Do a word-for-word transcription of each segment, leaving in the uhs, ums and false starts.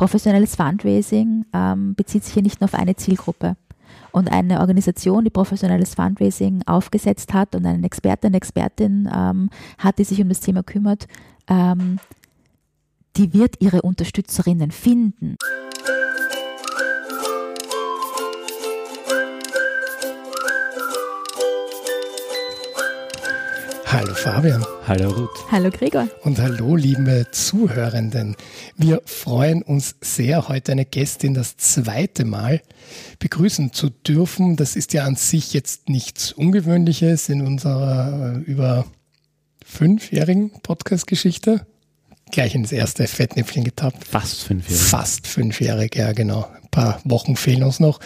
Professionelles Fundraising ähm, bezieht sich hier nicht nur auf eine Zielgruppe. Und eine Organisation, die professionelles Fundraising aufgesetzt hat und einen Experten, eine Expertin ähm, hat, die sich um das Thema kümmert, ähm, die wird ihre Unterstützerinnen finden. Hallo Fabian. Hallo Ruth. Hallo Gregor. Und hallo liebe Zuhörenden. Wir freuen uns sehr, heute eine Gästin das zweite Mal begrüßen zu dürfen. Das ist ja an sich jetzt nichts Ungewöhnliches in unserer über fünfjährigen Podcast-Geschichte. Gleich ins erste Fettnäpfchen getappt. Fast fünfjährig. Fast fünfjährig, ja genau. Ein paar Wochen fehlen uns noch.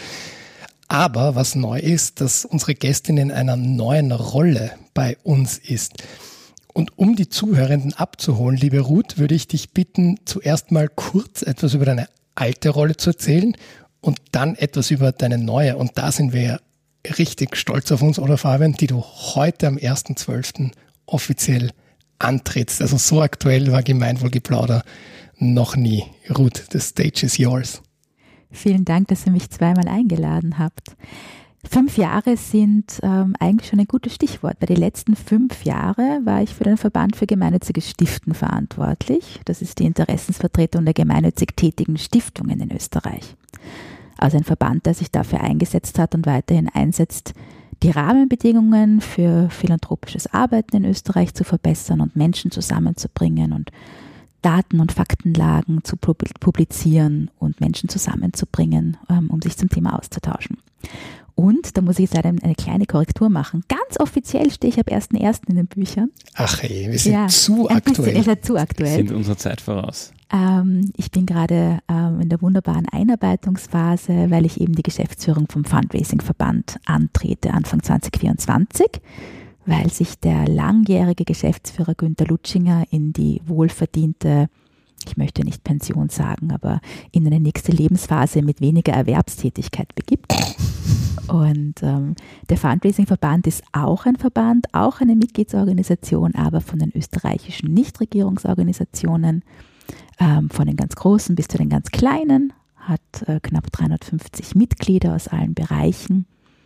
Aber was neu ist, dass unsere Gästin in einer neuen Rolle bei uns ist. Und um die Zuhörenden abzuholen, liebe Ruth, würde ich dich bitten, zuerst mal kurz etwas über deine alte Rolle zu erzählen und dann etwas über deine neue. Und da sind wir ja richtig stolz auf uns, oder Fabian, die du heute am ersten zwölften offiziell antrittst. Also so aktuell war Gemeinwohlgeplauder noch nie. Ruth, the stage is yours. Vielen Dank, dass ihr mich zweimal eingeladen habt. Fünf Jahre sind ähm, eigentlich schon ein gutes Stichwort. Bei den letzten fünf Jahren war ich für den Verband für gemeinnützige Stiften verantwortlich. Das ist die Interessensvertretung der gemeinnützig tätigen Stiftungen in Österreich. Also ein Verband, der sich dafür eingesetzt hat und weiterhin einsetzt, die Rahmenbedingungen für philanthropisches Arbeiten in Österreich zu verbessern und Menschen zusammenzubringen und Daten und Faktenlagen zu publizieren und Menschen zusammenzubringen, um sich zum Thema auszutauschen. Und, da muss ich jetzt leider eine kleine Korrektur machen, ganz offiziell stehe ich ab ersten ersten in den Büchern. Ach hey, wir sind ja, zu aktuell. Ihr seid zu aktuell. Wir sind unserer Zeit voraus. Ähm, ich bin gerade ähm, in der wunderbaren Einarbeitungsphase, weil ich eben die Geschäftsführung vom Fundraising-Verband antrete, Anfang zwanzig vierundzwanzig. Weil sich der langjährige Geschäftsführer Günther Lutschinger in die wohlverdiente, ich möchte nicht Pension sagen, aber in eine nächste Lebensphase mit weniger Erwerbstätigkeit begibt. Und ähm, der Fundraising-Verband ist auch ein Verband, auch eine Mitgliedsorganisation, aber von den österreichischen Nichtregierungsorganisationen, ähm, von den ganz großen bis zu den ganz kleinen, hat äh, knapp dreihundertfünfzig Mitglieder aus allen Bereichen.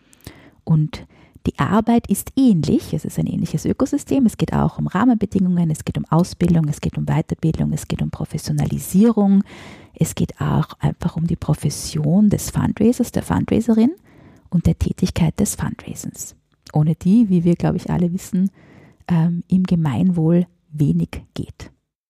Und die Arbeit ist ähnlich, es ist ein ähnliches Ökosystem, es geht auch um Rahmenbedingungen, es geht um Ausbildung, es geht um Weiterbildung, es geht um Professionalisierung, es geht auch einfach um die Profession des Fundraisers, der Fundraiserin und der Tätigkeit des Fundraisens. Ohne die, wie wir glaube ich alle wissen, ähm, im Gemeinwohl wenig geht.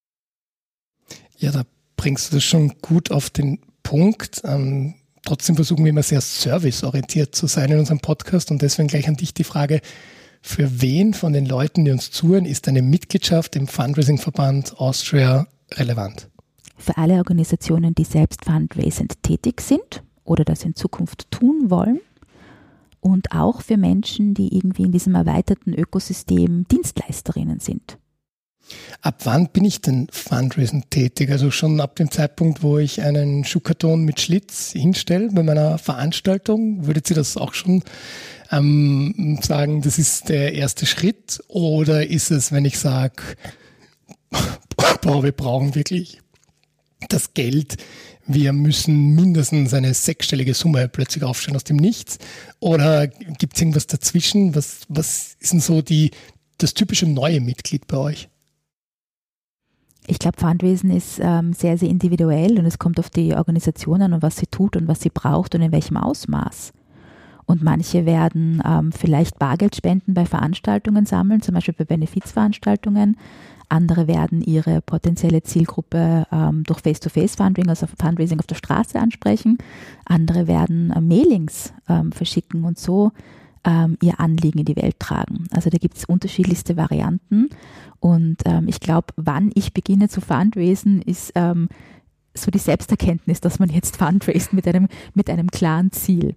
Ja, da bringst du das schon gut auf den Punkt. Ähm Trotzdem versuchen wir immer sehr serviceorientiert zu sein in unserem Podcast und deswegen gleich an dich die Frage, für wen von den Leuten, die uns zuhören, ist eine Mitgliedschaft im Fundraising-Verband Austria relevant? Für alle Organisationen, die selbst fundraisend tätig sind oder das in Zukunft tun wollen und auch für Menschen, die irgendwie in diesem erweiterten Ökosystem Dienstleisterinnen sind. Ab wann bin ich denn Fundraising tätig? Also schon ab dem Zeitpunkt, wo ich einen Schuhkarton mit Schlitz hinstelle bei meiner Veranstaltung, würdet ihr das auch schon ähm, sagen, das ist der erste Schritt? Oder ist es, wenn ich sage, boah, wir brauchen wirklich das Geld, wir müssen mindestens eine sechsstellige Summe plötzlich aufstellen aus dem Nichts? Oder gibt es irgendwas dazwischen? Was, was ist denn so die, das typische neue Mitglied bei euch? Ich glaube, Fundraising ist ähm, sehr, sehr individuell und es kommt auf die Organisation an und was sie tut und was sie braucht und in welchem Ausmaß. Und manche werden ähm, vielleicht Bargeldspenden bei Veranstaltungen sammeln, zum Beispiel bei Benefizveranstaltungen. Andere werden ihre potenzielle Zielgruppe ähm, durch Face-to-Face-Fundraising, also Fundraising auf der Straße ansprechen. Andere werden äh, Mailings ähm, verschicken und so ähm, ihr Anliegen in die Welt tragen. Also da gibt es unterschiedlichste Varianten. Und ähm, ich glaube, wann ich beginne zu fundraisen, ist ähm, so die Selbsterkenntnis, dass man jetzt fundraist mit einem, mit einem klaren Ziel.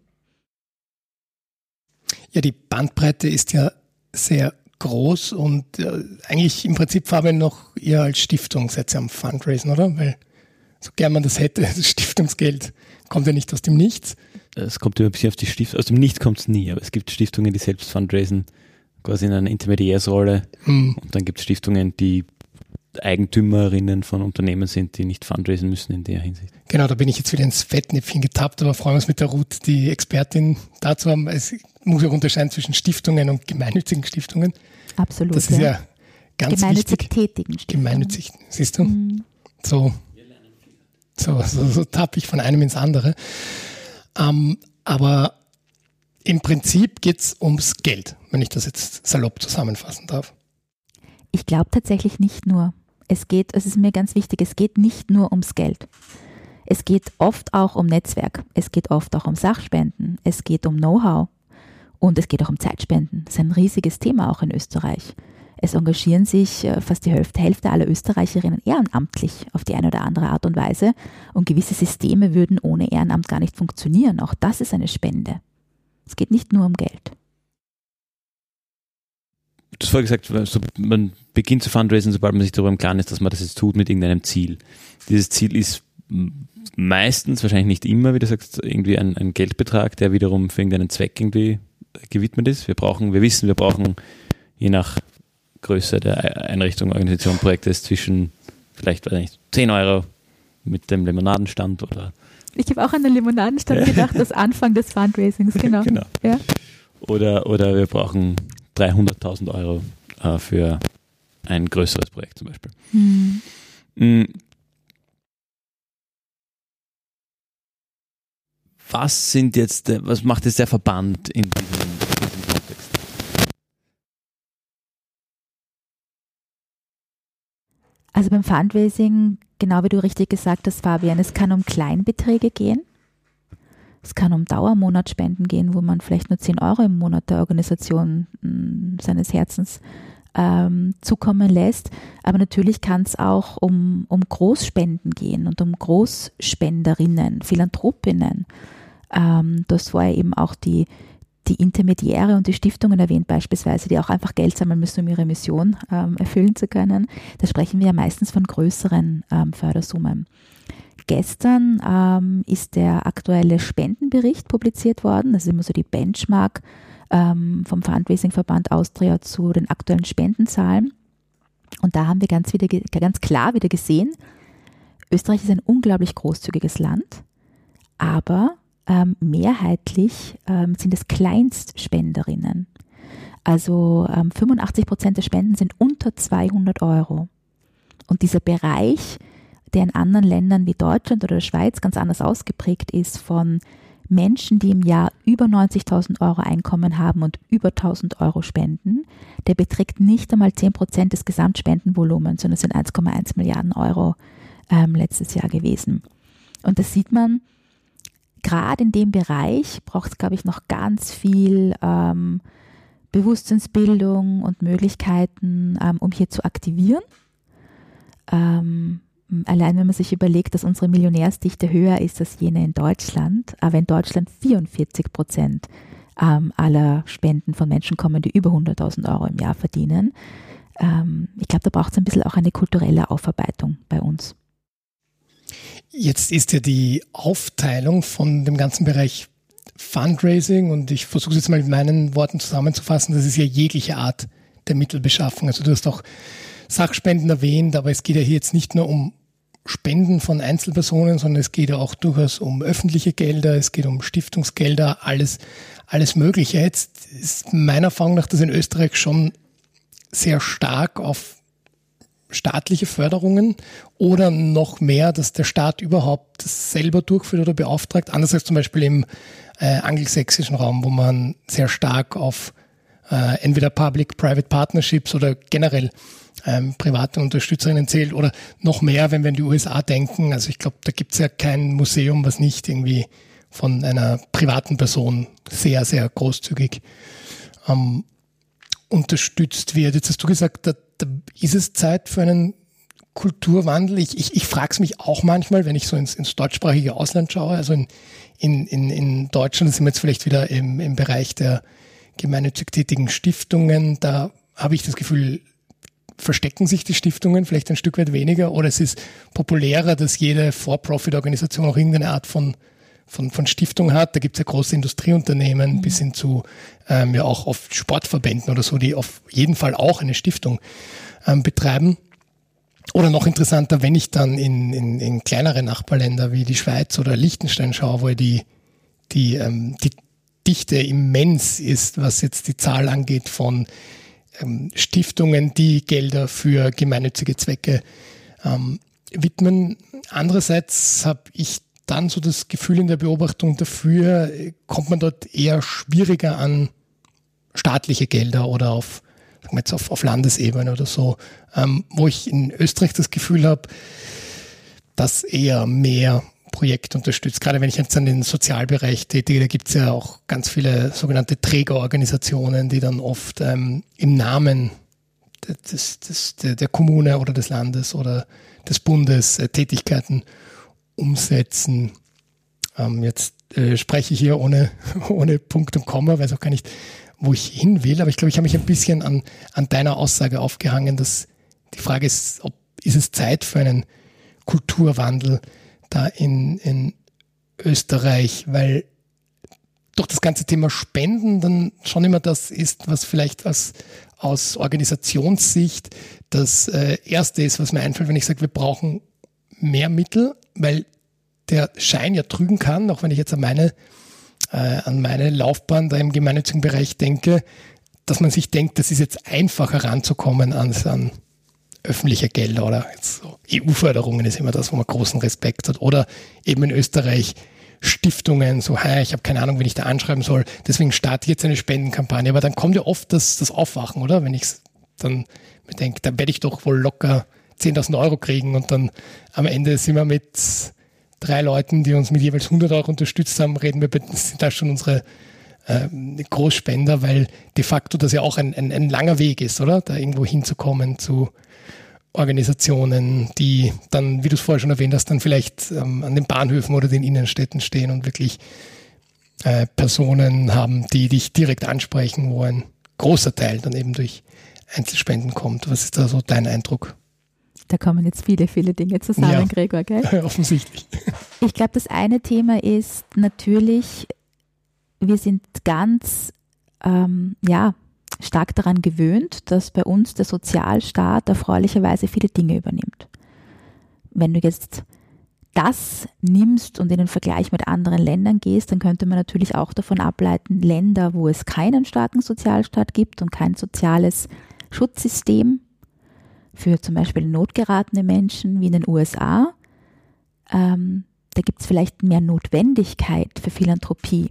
Ja, die Bandbreite ist ja sehr groß und äh, eigentlich im Prinzip, Fabian, noch ihr als Stiftung seid ihr am Fundraisen, oder? Weil so gern man das hätte, das Stiftungsgeld kommt ja nicht aus dem Nichts. Es kommt immer ein bisschen auf die Stiftung, aus dem Nichts kommt es nie, aber es gibt Stiftungen, die selbst fundraisen, quasi in einer Intermediärsrolle. Hm. Und dann gibt es Stiftungen, die Eigentümerinnen von Unternehmen sind, die nicht fundraisen müssen in der Hinsicht. Genau, da bin ich jetzt wieder ins Fettnäpfchen getappt, aber freuen wir uns mit der Ruth, die Expertin dazu haben. Es muss auch unterscheiden zwischen Stiftungen und gemeinnützigen Stiftungen. Absolut. Das ist ja, ja ganz gemeinnützig wichtig. tätigen Stiftungen. Gemeinnützig, siehst du? Mhm. So, so, so, so tappe ich von einem ins andere. Ähm, aber im Prinzip geht es ums Geld, wenn ich das jetzt salopp zusammenfassen darf. Ich glaube tatsächlich nicht nur. Es geht, es ist mir ganz wichtig, es geht nicht nur ums Geld. Es geht oft auch um Netzwerk. Es geht oft auch um Sachspenden. Es geht um Know-how. Und es geht auch um Zeitspenden. Das ist ein riesiges Thema auch in Österreich. Es engagieren sich fast die Hälfte, Hälfte aller Österreicherinnen ehrenamtlich auf die eine oder andere Art und Weise. Und gewisse Systeme würden ohne Ehrenamt gar nicht funktionieren. Auch das ist eine Spende. Es geht nicht nur um Geld. Du hast vorher gesagt, so, man beginnt zu fundraisen, sobald man sich darüber im Klaren ist, dass man das jetzt tut mit irgendeinem Ziel. Dieses Ziel ist meistens, wahrscheinlich nicht immer, wie du sagst, irgendwie ein, ein Geldbetrag, der wiederum für irgendeinen Zweck irgendwie gewidmet ist. Wir brauchen, wir wissen, wir brauchen je nach Größe der Einrichtung, Organisation, Projektes zwischen vielleicht, weiß nicht, zehn Euro mit dem Limonadenstand oder. Ich habe auch an den Limonadenstand gedacht, das Anfang des Fundraisings, genau. genau. Ja. Oder, oder wir brauchen dreihunderttausend Euro äh, für ein größeres Projekt zum Beispiel. Hm. Mhm. Was sind jetzt, was macht jetzt der Verband in diesem, in diesem Kontext? Also beim Fundraising, genau wie du richtig gesagt hast, Fabian, es kann um Kleinbeträge gehen. Es kann um Dauermonatsspenden gehen, wo man vielleicht nur zehn Euro im Monat der Organisation mh, seines Herzens ähm, zukommen lässt. Aber natürlich kann es auch um, um Großspenden gehen und um Großspenderinnen, Philanthropinnen. Ähm, du hast vorher eben auch die, die Intermediäre und die Stiftungen erwähnt beispielsweise, die auch einfach Geld sammeln müssen, um ihre Mission ähm, erfüllen zu können. Da sprechen wir ja meistens von größeren ähm, Fördersummen. Gestern ähm, ist der aktuelle Spendenbericht publiziert worden. Das ist immer so die Benchmark ähm, vom Fundraising-Verband Austria zu den aktuellen Spendenzahlen. Und da haben wir ganz, wieder, ganz klar wieder gesehen, Österreich ist ein unglaublich großzügiges Land, aber ähm, mehrheitlich ähm, sind es Kleinstspenderinnen. Also ähm, fünfundachtzig Prozent der Spenden sind unter zweihundert Euro. Und dieser Bereich, der in anderen Ländern wie Deutschland oder der Schweiz ganz anders ausgeprägt ist, von Menschen, die im Jahr über neunzigtausend Euro Einkommen haben und über tausend Euro spenden, der beträgt nicht einmal zehn Prozent des Gesamtspendenvolumens, sondern es sind eins Komma eins Milliarden Euro ähm, letztes Jahr gewesen. Und das sieht man, gerade in dem Bereich braucht es, glaube ich, noch ganz viel ähm, Bewusstseinsbildung und Möglichkeiten, ähm, um hier zu aktivieren. Ähm, Allein wenn man sich überlegt, dass unsere Millionärsdichte höher ist als jene in Deutschland, aber in Deutschland vierundvierzig Prozent ähm, aller Spenden von Menschen kommen, die über hunderttausend Euro im Jahr verdienen. Ähm, ich glaube, da braucht es ein bisschen auch eine kulturelle Aufarbeitung bei uns. Jetzt ist ja die Aufteilung von dem ganzen Bereich Fundraising, und ich versuche es jetzt mal mit meinen Worten zusammenzufassen, das ist ja jegliche Art der Mittelbeschaffung. Also du hast auch Sachspenden erwähnt, aber es geht ja hier jetzt nicht nur um Spenden von Einzelpersonen, sondern es geht ja auch durchaus um öffentliche Gelder, es geht um Stiftungsgelder, alles, alles Mögliche. Jetzt ist meiner Erfahrung nach das in Österreich schon sehr stark auf staatliche Förderungen oder noch mehr, dass der Staat überhaupt das selber durchführt oder beauftragt, anders als zum Beispiel im äh, angelsächsischen Raum, wo man sehr stark auf äh, entweder Public-Private Partnerships oder generell Ähm, private Unterstützerinnen zählt, oder noch mehr, wenn wir an die U S A denken. Also ich glaube, da gibt es ja kein Museum, was nicht irgendwie von einer privaten Person sehr, sehr großzügig ähm, unterstützt wird. Jetzt hast du gesagt, da, da ist es Zeit für einen Kulturwandel. Ich, ich, ich frage es mich auch manchmal, wenn ich so ins, ins deutschsprachige Ausland schaue. Also in, in, in, in Deutschland sind wir jetzt vielleicht wieder im, im Bereich der gemeinnützig tätigen Stiftungen. Da habe ich das Gefühl, verstecken sich die Stiftungen vielleicht ein Stück weit weniger, oder es ist populärer, dass jede For-Profit-Organisation auch irgendeine Art von, von, von Stiftung hat. Da gibt es ja große Industrieunternehmen mhm. bis hin zu ähm, ja auch oft Sportverbänden oder so, die auf jeden Fall auch eine Stiftung ähm, betreiben. oder noch interessanter, wenn ich dann in, in, in kleinere Nachbarländer wie die Schweiz oder Liechtenstein schaue, wo die, die, ähm, die Dichte immens ist, was jetzt die Zahl angeht von ähm, Stiftungen, die Gelder für gemeinnützige Zwecke ähm, widmen. Andererseits habe ich dann so das Gefühl in der Beobachtung dafür, kommt man dort eher schwieriger an staatliche Gelder oder auf, sagen wir jetzt auf, auf Landesebene oder so, ähm, wo ich in Österreich das Gefühl habe, dass eher mehr Projekte unterstützt. Gerade wenn ich jetzt an den Sozialbereich tätige, da gibt es ja auch ganz viele sogenannte Trägerorganisationen, die dann oft ähm, im Namen des, des, der, der Kommune oder des Landes oder des Bundes äh, Tätigkeiten umsetzen. Ähm, jetzt äh, spreche ich hier ohne, ohne Punkt und Komma, weiß auch gar nicht, wo ich hin will, aber ich glaube, ich habe mich ein bisschen an, an deiner Aussage aufgehangen, dass die Frage ist, ob ist es Zeit für einen Kulturwandel da in, in Österreich, weil doch das ganze Thema Spenden dann schon immer das ist, was vielleicht was aus Organisationssicht das äh, Erste ist, was mir einfällt, wenn ich sage, wir brauchen mehr Mittel, weil der Schein ja trügen kann, auch wenn ich jetzt an meine, äh, an meine Laufbahn da im gemeinnützigen Bereich denke, dass man sich denkt, das ist jetzt einfacher ranzukommen an, an öffentliche Gelder oder jetzt so E U-Förderungen ist immer das, wo man großen Respekt hat. Oder eben in Österreich Stiftungen, so, hey, ich habe keine Ahnung, wen ich da anschreiben soll, deswegen starte ich jetzt eine Spendenkampagne. Aber dann kommt ja oft das, das Aufwachen, oder? Wenn ich dann mir denke, dann werde ich doch wohl locker zehntausend Euro kriegen und dann am Ende sind wir mit drei Leuten, die uns mit jeweils hundert Euro unterstützt haben, reden wir, sind da schon unsere äh, Großspender, weil de facto das ja auch ein, ein, ein langer Weg ist, oder? Da irgendwo hinzukommen zu Organisationen, die dann, wie du es vorher schon erwähnt hast, dann vielleicht ähm, an den Bahnhöfen oder den Innenstädten stehen und wirklich äh, Personen haben, die dich direkt ansprechen, wo ein großer Teil dann eben durch Einzelspenden kommt. Was ist da so dein Eindruck? Da kommen jetzt viele, viele Dinge zusammen, ja, Gregor, gell? Offensichtlich. Ich glaube, das eine Thema ist natürlich, wir sind ganz, ähm, ja, stark daran gewöhnt, dass bei uns der Sozialstaat erfreulicherweise viele Dinge übernimmt. Wenn du jetzt das nimmst und in den Vergleich mit anderen Ländern gehst, dann könnte man natürlich auch davon ableiten, Länder, wo es keinen starken Sozialstaat gibt und kein soziales Schutzsystem für zum Beispiel notgeratene Menschen wie in den U S A, ähm, da gibt es vielleicht mehr Notwendigkeit für Philanthropie.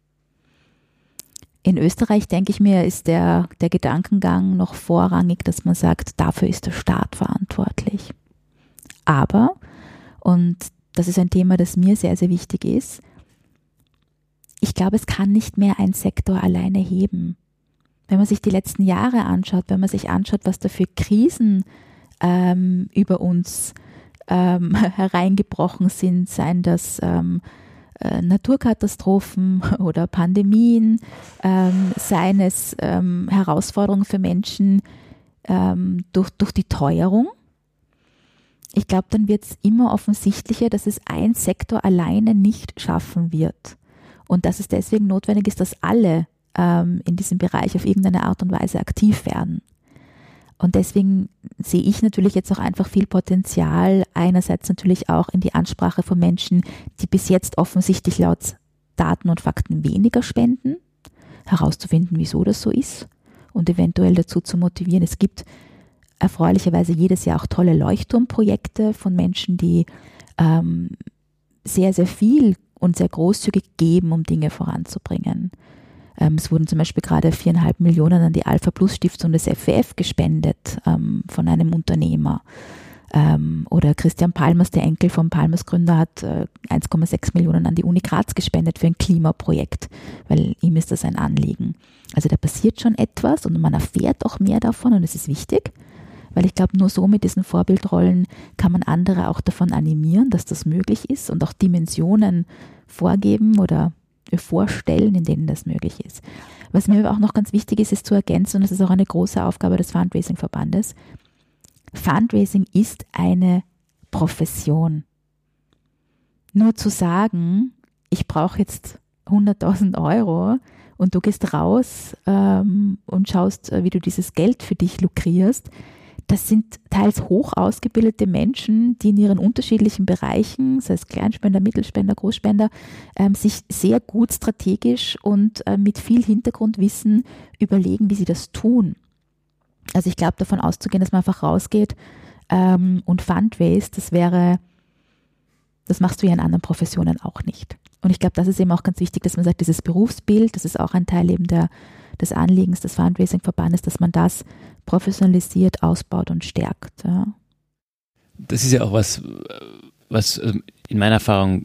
In Österreich, denke ich mir, ist der, der Gedankengang noch vorrangig, dass man sagt, dafür ist der Staat verantwortlich. Aber, und das ist ein Thema, das mir sehr, sehr wichtig ist, ich glaube, es kann nicht mehr ein Sektor alleine heben. Wenn man sich die letzten Jahre anschaut, wenn man sich anschaut, was da für Krisen ähm, über uns ähm, hereingebrochen sind, seien das ähm, äh, Naturkatastrophen oder Pandemien, ähm, seien es ähm, Herausforderungen für Menschen ähm, durch, durch die Teuerung. Ich glaube, dann wird es immer offensichtlicher, dass es ein Sektor alleine nicht schaffen wird. Und dass es deswegen notwendig ist, dass alle ähm, in diesem Bereich auf irgendeine Art und Weise aktiv werden. Und deswegen sehe ich natürlich jetzt auch einfach viel Potenzial, einerseits natürlich auch in die Ansprache von Menschen, die bis jetzt offensichtlich laut Daten und Fakten weniger spenden, herauszufinden, wieso das so ist und eventuell dazu zu motivieren. Es gibt erfreulicherweise jedes Jahr auch tolle Leuchtturmprojekte von Menschen, die ähm, sehr, sehr viel und sehr großzügig geben, um Dinge voranzubringen. Ähm, es wurden zum Beispiel gerade viereinhalb Millionen an die Alpha Plus Stiftung des F W F gespendet ähm, von einem Unternehmer. Ähm, oder Christian Palmers, der Enkel vom Palmers Gründer, hat äh, eins Komma sechs Millionen an die Uni Graz gespendet für ein Klimaprojekt, weil ihm ist das ein Anliegen. Also da passiert schon etwas und man erfährt auch mehr davon und es ist wichtig, weil ich glaube, nur so mit diesen Vorbildrollen kann man andere auch davon animieren, dass das möglich ist und auch Dimensionen vorgeben oder vorstellen, in denen das möglich ist. Was mir aber auch noch ganz wichtig ist, ist zu ergänzen, und das ist auch eine große Aufgabe des Fundraising-Verbandes, Fundraising ist eine Profession. Nur zu sagen, ich brauche jetzt hunderttausend Euro und du gehst raus ähm, und schaust, wie du dieses Geld für dich lukrierst, das sind teils hoch ausgebildete Menschen, die in ihren unterschiedlichen Bereichen, sei es Kleinspender, Mittelspender, Großspender, ähm, sich sehr gut strategisch und äh, mit viel Hintergrundwissen überlegen, wie sie das tun. Also ich glaube, davon auszugehen, dass man einfach rausgeht ähm, und Fundraise, das wäre, das machst du ja in anderen Professionen auch nicht. Und ich glaube, das ist eben auch ganz wichtig, dass man sagt, dieses Berufsbild, das ist auch ein Teil eben der, des Anliegens des Fundraising-Verbandes, dass man das professionalisiert, ausbaut und stärkt. Ja. Das ist ja auch was, was in meiner Erfahrung,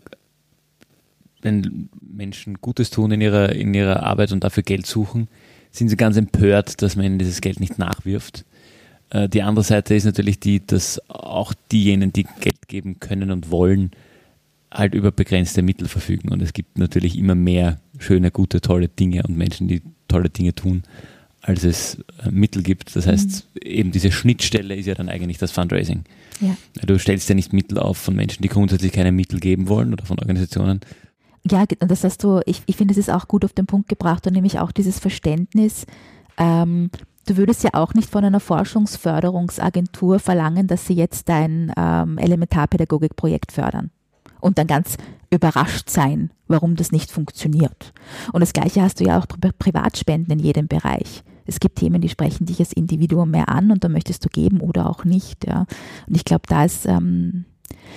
wenn Menschen Gutes tun in ihrer, in ihrer Arbeit und dafür Geld suchen, sind sie ganz empört, dass man ihnen dieses Geld nicht nachwirft. Die andere Seite ist natürlich die, dass auch diejenigen, die Geld geben können und wollen, halt über begrenzte Mittel verfügen. Und es gibt natürlich immer mehr schöne, gute, tolle Dinge und Menschen, die tolle Dinge tun, als es Mittel gibt. Das heißt, mhm. eben diese Schnittstelle ist ja dann eigentlich das Fundraising. Ja. Du stellst ja nicht Mittel auf von Menschen, die grundsätzlich keine Mittel geben wollen oder von Organisationen. Ja, das hast du, ich, ich finde, es ist auch gut auf den Punkt gebracht und nämlich auch dieses Verständnis, ähm, du würdest ja auch nicht von einer Forschungsförderungsagentur verlangen, dass sie jetzt dein ähm, Elementarpädagogikprojekt fördern und dann ganz überrascht sein, warum das nicht funktioniert. Und das Gleiche hast du ja auch bei Privatspenden in jedem Bereich. Es gibt Themen, die sprechen dich als Individuum mehr an und da möchtest du geben oder auch nicht. Ja. Und ich glaube, da ist, ähm,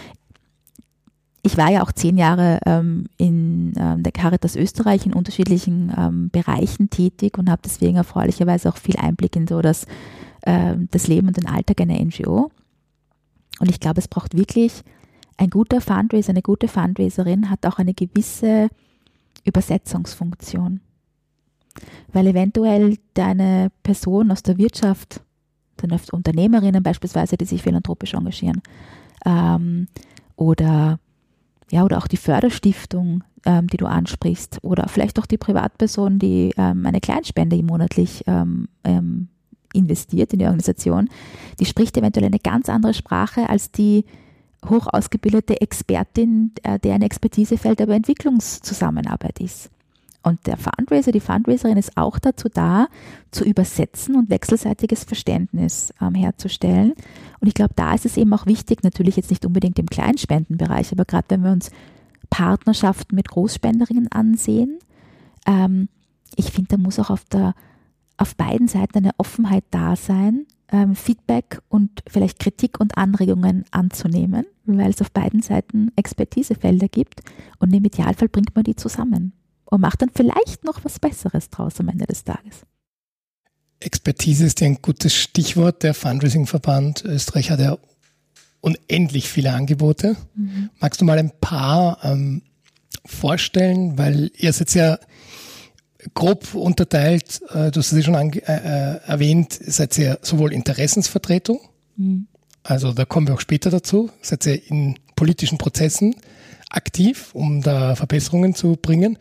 ich war ja auch zehn Jahre ähm, in ähm, der Caritas Österreich in unterschiedlichen ähm, Bereichen tätig und habe deswegen erfreulicherweise auch viel Einblick in so das, äh, das Leben und den Alltag einer N G O. Und ich glaube, es braucht wirklich ein guter Fundraiser, eine gute Fundraiserin hat auch eine gewisse Übersetzungsfunktion. Weil eventuell deine Person aus der Wirtschaft, dann oft Unternehmerinnen beispielsweise, die sich philanthropisch engagieren, ähm, oder ja, oder auch die Förderstiftung, ähm, die du ansprichst, oder vielleicht auch die Privatperson, die ähm, eine Kleinspende monatlich ähm, ähm, investiert in die Organisation, die spricht eventuell eine ganz andere Sprache als die hoch ausgebildete Expertin, äh, deren Expertisefeld aber Entwicklungszusammenarbeit ist. Und der Fundraiser, die Fundraiserin ist auch dazu da, zu übersetzen und wechselseitiges Verständnis ähm, herzustellen. Und ich glaube, da ist es eben auch wichtig, natürlich jetzt nicht unbedingt im Kleinspendenbereich, aber gerade wenn wir uns Partnerschaften mit Großspenderinnen ansehen, ähm, ich finde, da muss auch auf, der, auf beiden Seiten eine Offenheit da sein, ähm, Feedback und vielleicht Kritik und Anregungen anzunehmen, weil es auf beiden Seiten Expertisefelder gibt und im Idealfall bringt man die zusammen und macht dann vielleicht noch was Besseres draus am Ende des Tages. Expertise ist ja ein gutes Stichwort. Der Fundraising-Verband Österreich hat ja unendlich viele Angebote. Mhm. Magst du mal ein paar ähm, vorstellen? Weil ihr seid ja grob unterteilt, äh, du hast es ja schon ange- äh, erwähnt, seid ihr sowohl Interessensvertretung, mhm. also da kommen wir auch später dazu, seid ihr in politischen Prozessen aktiv, um da Verbesserungen zu bringen.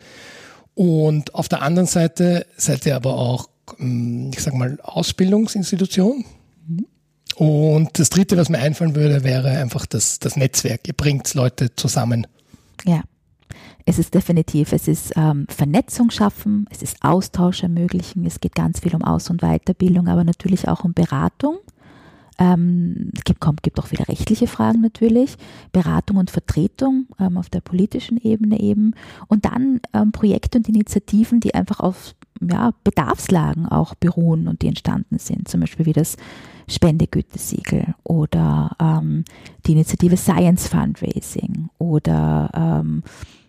Und auf der anderen Seite seid ihr aber auch, ich sag mal, Ausbildungsinstitution. Mhm. Und das Dritte, was mir einfallen würde, wäre einfach das, das Netzwerk. Ihr bringt Leute zusammen. Ja, es ist definitiv, es ist ähm, Vernetzung schaffen, es ist Austausch ermöglichen, es geht ganz viel um Aus- und Weiterbildung, aber natürlich auch um Beratung. Ähm, es gibt, kommt, gibt auch viele rechtliche Fragen natürlich, Beratung und Vertretung ähm, auf der politischen Ebene eben und dann ähm, Projekte und Initiativen, die einfach auf ja, Bedarfslagen auch beruhen und die entstanden sind, zum Beispiel wie das Spendegütesiegel oder ähm, die Initiative Science Fundraising oder ähm,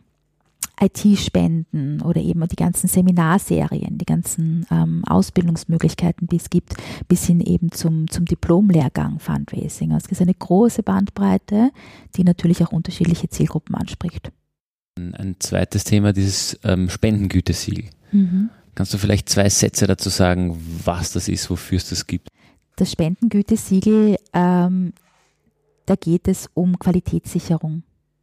I T-Spenden oder eben die ganzen Seminarserien, die ganzen ähm, Ausbildungsmöglichkeiten, die es gibt, bis hin eben zum, zum Diplomlehrgang Fundraising. Also es ist eine große Bandbreite, die natürlich auch unterschiedliche Zielgruppen anspricht. Ein zweites Thema, dieses ähm, Spendengütesiegel. Mhm. Kannst du vielleicht zwei Sätze dazu sagen, was das ist, wofür es das gibt? Das Spendengütesiegel, ähm, da geht es um Qualitätssicherung.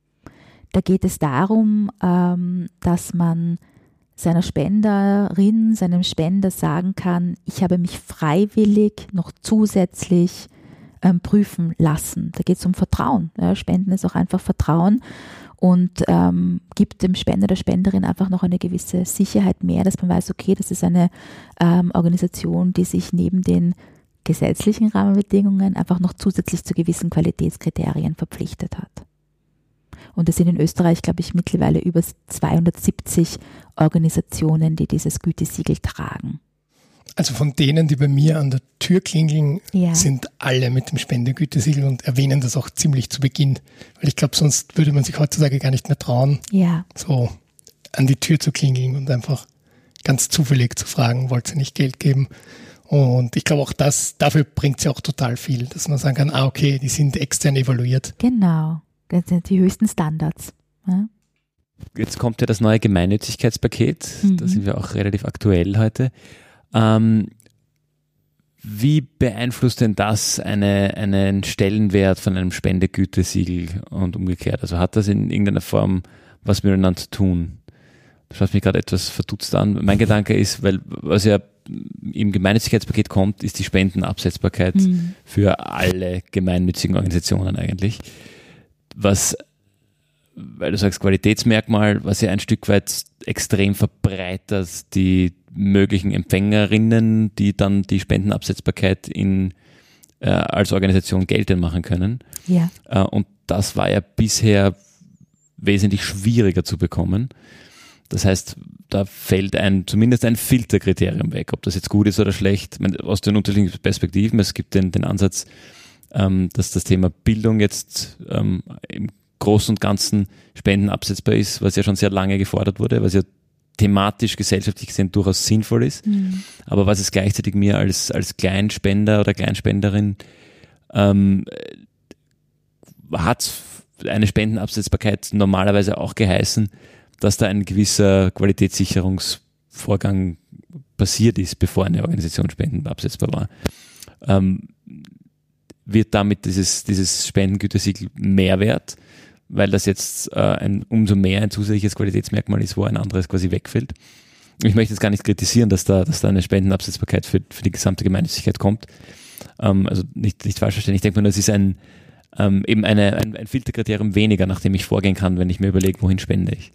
Da geht es darum, ähm, dass man seiner Spenderin, seinem Spender sagen kann, ich habe mich freiwillig noch zusätzlich ähm, prüfen lassen. Da geht es um Vertrauen. Ja, Spenden ist auch einfach Vertrauen und ähm, gibt dem Spender, der Spenderin einfach noch eine gewisse Sicherheit mehr, dass man weiß, okay, das ist eine ähm, Organisation, die sich neben den gesetzlichen Rahmenbedingungen einfach noch zusätzlich zu gewissen Qualitätskriterien verpflichtet hat. Und es sind in Österreich, glaube ich, mittlerweile über zweihundertsiebzig Organisationen, die dieses Gütesiegel tragen. Also von denen, die bei mir an der Tür klingeln, ja. sind alle mit dem Spendegütesiegel und erwähnen das auch ziemlich zu Beginn. Weil ich glaube, sonst würde man sich heutzutage gar nicht mehr trauen, ja. so an die Tür zu klingeln und einfach ganz zufällig zu fragen, wollt ihr nicht Geld geben? Und ich glaube auch, das, dafür bringt es ja auch total viel, dass man sagen kann, ah okay, die sind extern evaluiert. Genau, das sind die höchsten Standards. Ja? Jetzt kommt ja das neue Gemeinnützigkeitspaket, mhm. da sind wir auch relativ aktuell heute. Ähm, wie beeinflusst denn das eine, einen Stellenwert von einem Spendegütesiegel und umgekehrt? Also hat das in irgendeiner Form was miteinander zu tun? Das schaut mich gerade etwas verdutzt an. Mein Gedanke ist, weil was ja im Gemeinnützigkeitspaket kommt, ist die Spendenabsetzbarkeit mhm. für alle gemeinnützigen Organisationen eigentlich. Was, weil du sagst Qualitätsmerkmal, was ja ein Stück weit extrem verbreitert die möglichen Empfängerinnen, die dann die Spendenabsetzbarkeit in, äh, als Organisation geltend machen können. Ja. Äh, und das war ja bisher wesentlich schwieriger zu bekommen. Das heißt, da fällt ein, zumindest ein Filterkriterium weg, ob das jetzt gut ist oder schlecht, ich meine, aus den unterschiedlichen Perspektiven. Es gibt den, den Ansatz, ähm, dass das Thema Bildung jetzt ähm, im Großen und Ganzen spendenabsetzbar ist, was ja schon sehr lange gefordert wurde, was ja thematisch, gesellschaftlich gesehen durchaus sinnvoll ist, mhm. aber was es gleichzeitig mir als, als Kleinspender oder Kleinspenderin ähm, hat eine Spendenabsetzbarkeit normalerweise auch geheißen, dass da ein gewisser Qualitätssicherungsvorgang passiert ist, bevor eine Organisation spendenabsetzbar war. Ähm, wird damit dieses, dieses Spendengütesiegel mehr wert, weil das jetzt äh, ein, umso mehr ein zusätzliches Qualitätsmerkmal ist, wo ein anderes quasi wegfällt. Ich möchte jetzt gar nicht kritisieren, dass da, dass da eine Spendenabsetzbarkeit für, für die gesamte Gemeinnützigkeit kommt. Ähm, also nicht, nicht falsch verstehen. Ich denke mal, das ist ein, ähm, eben eine, ein, ein Filterkriterium weniger, nach dem ich vorgehen kann, wenn ich mir überlege, wohin spende ich.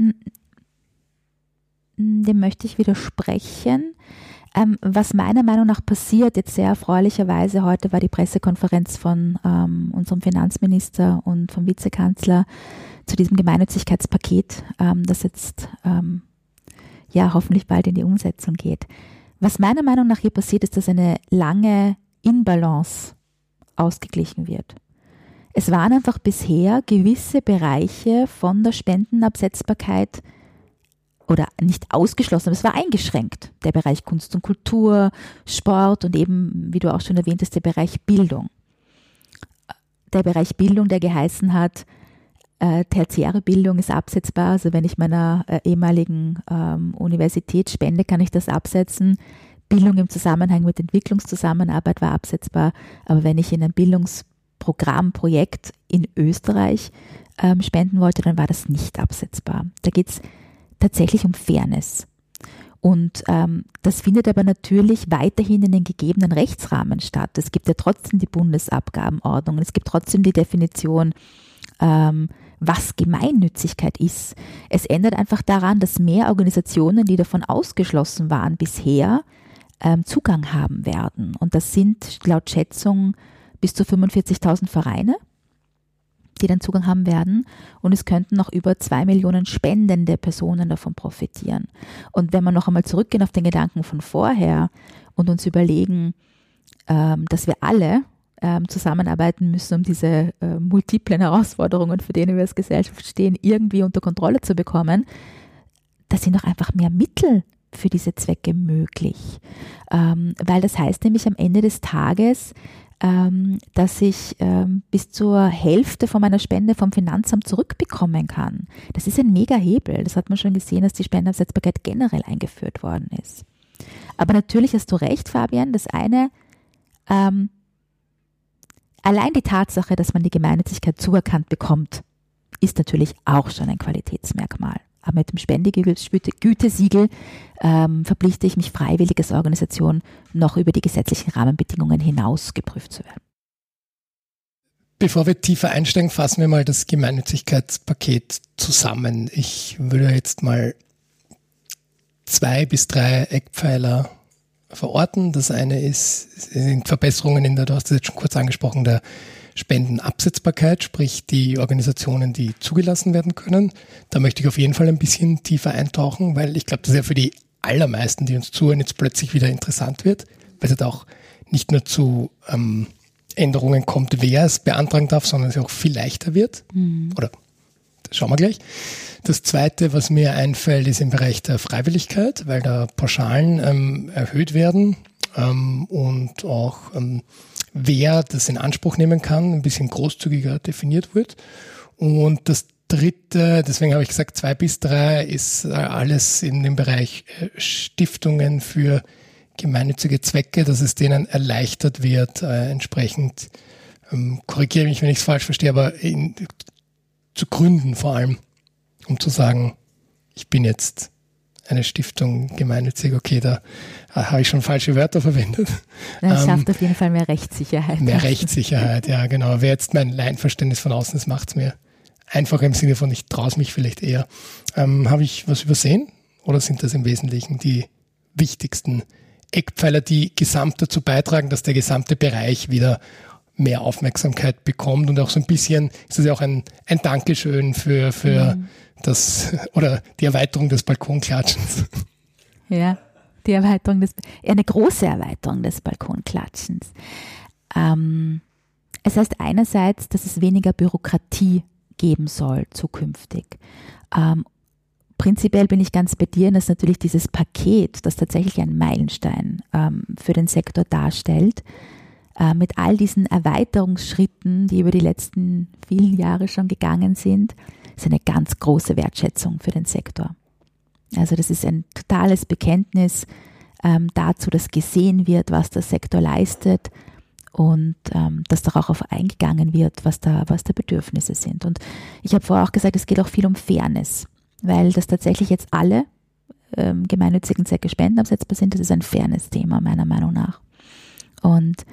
Dem möchte ich widersprechen. Ähm, was meiner Meinung nach passiert, jetzt sehr erfreulicherweise, heute war die Pressekonferenz von ähm, unserem Finanzminister und vom Vizekanzler zu diesem Gemeinnützigkeitspaket, ähm, das jetzt ähm, ja hoffentlich bald in die Umsetzung geht. Was meiner Meinung nach hier passiert, ist, dass eine lange Inbalance ausgeglichen wird. Es waren einfach bisher gewisse Bereiche von der Spendenabsetzbarkeit oder nicht ausgeschlossen, aber es war eingeschränkt. Der Bereich Kunst und Kultur, Sport und eben, wie du auch schon erwähnt hast, der Bereich Bildung. Der Bereich Bildung, der geheißen hat, äh, tertiäre Bildung ist absetzbar. Also wenn ich meiner äh, ehemaligen ähm, Universität spende, kann ich das absetzen. Bildung im Zusammenhang mit Entwicklungszusammenarbeit war absetzbar. Aber wenn ich in ein Bildungsprogramm, Projekt in Österreich ähm, spenden wollte, dann war das nicht absetzbar. Da geht es tatsächlich um Fairness. Und ähm, das findet aber natürlich weiterhin in den gegebenen Rechtsrahmen statt. Es gibt ja trotzdem die Bundesabgabenordnung, es gibt trotzdem die Definition, ähm, was Gemeinnützigkeit ist. Es ändert einfach daran, dass mehr Organisationen, die davon ausgeschlossen waren bisher, ähm, Zugang haben werden. Und das sind laut Schätzung bis zu fünfundvierzigtausend Vereine, die den Zugang haben werden, und es könnten noch über zwei Millionen spendende Personen davon profitieren. Und wenn wir noch einmal zurückgehen auf den Gedanken von vorher und uns überlegen, ähm, dass wir alle ähm, zusammenarbeiten müssen, um diese äh, multiplen Herausforderungen, für die wir als Gesellschaft stehen, irgendwie unter Kontrolle zu bekommen, da sind doch einfach mehr Mittel für diese Zwecke möglich. Ähm, weil das heißt nämlich am Ende des Tages, dass ich ähm, bis zur Hälfte von meiner Spende vom Finanzamt zurückbekommen kann. Das ist ein mega Hebel. Das hat man schon gesehen, dass die Spendenabsetzbarkeit generell eingeführt worden ist. Aber natürlich hast du recht, Fabian. Das eine, ähm, allein die Tatsache, dass man die Gemeinnützigkeit zuerkannt bekommt, ist natürlich auch schon ein Qualitätsmerkmal. Aber mit dem Spendegütesiegel ähm, verpflichte ich mich freiwillig als Organisation, noch über die gesetzlichen Rahmenbedingungen hinaus geprüft zu werden. Bevor wir tiefer einsteigen, fassen wir mal das Gemeinnützigkeitspaket zusammen. Ich würde jetzt mal zwei bis drei Eckpfeiler verorten. Das eine ist, sind Verbesserungen in der, du hast es jetzt schon kurz angesprochen, der Spendenabsetzbarkeit, sprich die Organisationen, die zugelassen werden können. Da möchte ich auf jeden Fall ein bisschen tiefer eintauchen, weil ich glaube, dass ja für die allermeisten, die uns zuhören, jetzt plötzlich wieder interessant wird, weil es halt auch nicht nur zu ähm, Änderungen kommt, wer es beantragen darf, sondern es auch viel leichter wird. Mhm. Oder, das schauen wir gleich. Das Zweite, was mir einfällt, ist im Bereich der Freiwilligkeit, weil da Pauschalen ähm, erhöht werden ähm, und auch ähm, wer das in Anspruch nehmen kann, ein bisschen großzügiger definiert wird. Und das Dritte, deswegen habe ich gesagt, zwei bis drei, ist alles in dem Bereich Stiftungen für gemeinnützige Zwecke, dass es denen erleichtert wird, äh, entsprechend, ähm, korrigiere mich, wenn ich es falsch verstehe, aber in, zu gründen vor allem, um zu sagen, ich bin jetzt eine Stiftung gemeinnützig, okay, da habe ich schon falsche Wörter verwendet. Das ähm, schafft auf jeden Fall mehr Rechtssicherheit. Mehr Rechtssicherheit, ja genau. Wer jetzt mein Laienverständnis von außen ist, macht es mir einfacher im Sinne von, ich traue es mich vielleicht eher. Ähm, habe ich was übersehen oder sind das im Wesentlichen die wichtigsten Eckpfeiler, die gesamt dazu beitragen, dass der gesamte Bereich wieder mehr Aufmerksamkeit bekommt und auch so ein bisschen, ist das ja auch ein, ein Dankeschön für, für mhm. das, oder die Erweiterung des Balkonklatschens. Ja, die Erweiterung des, eine große Erweiterung des Balkonklatschens. Ähm, es heißt einerseits, dass es weniger Bürokratie geben soll zukünftig. Ähm, prinzipiell bin ich ganz bei dir, dass natürlich dieses Paket, das tatsächlich ein Meilenstein ähm, für den Sektor darstellt, äh, mit all diesen Erweiterungsschritten, die über die letzten vielen Jahre schon gegangen sind, ist eine ganz große Wertschätzung für den Sektor. Also das ist ein totales Bekenntnis ähm, dazu, dass gesehen wird, was der Sektor leistet und ähm, dass darauf eingegangen wird, was da, was da Bedürfnisse sind. Und ich habe vorher auch gesagt, es geht auch viel um Fairness, weil das tatsächlich jetzt alle ähm, gemeinnützigen Zwecke spendenabsetzbar sind. Das ist ein Fairness-Thema meiner Meinung nach. Und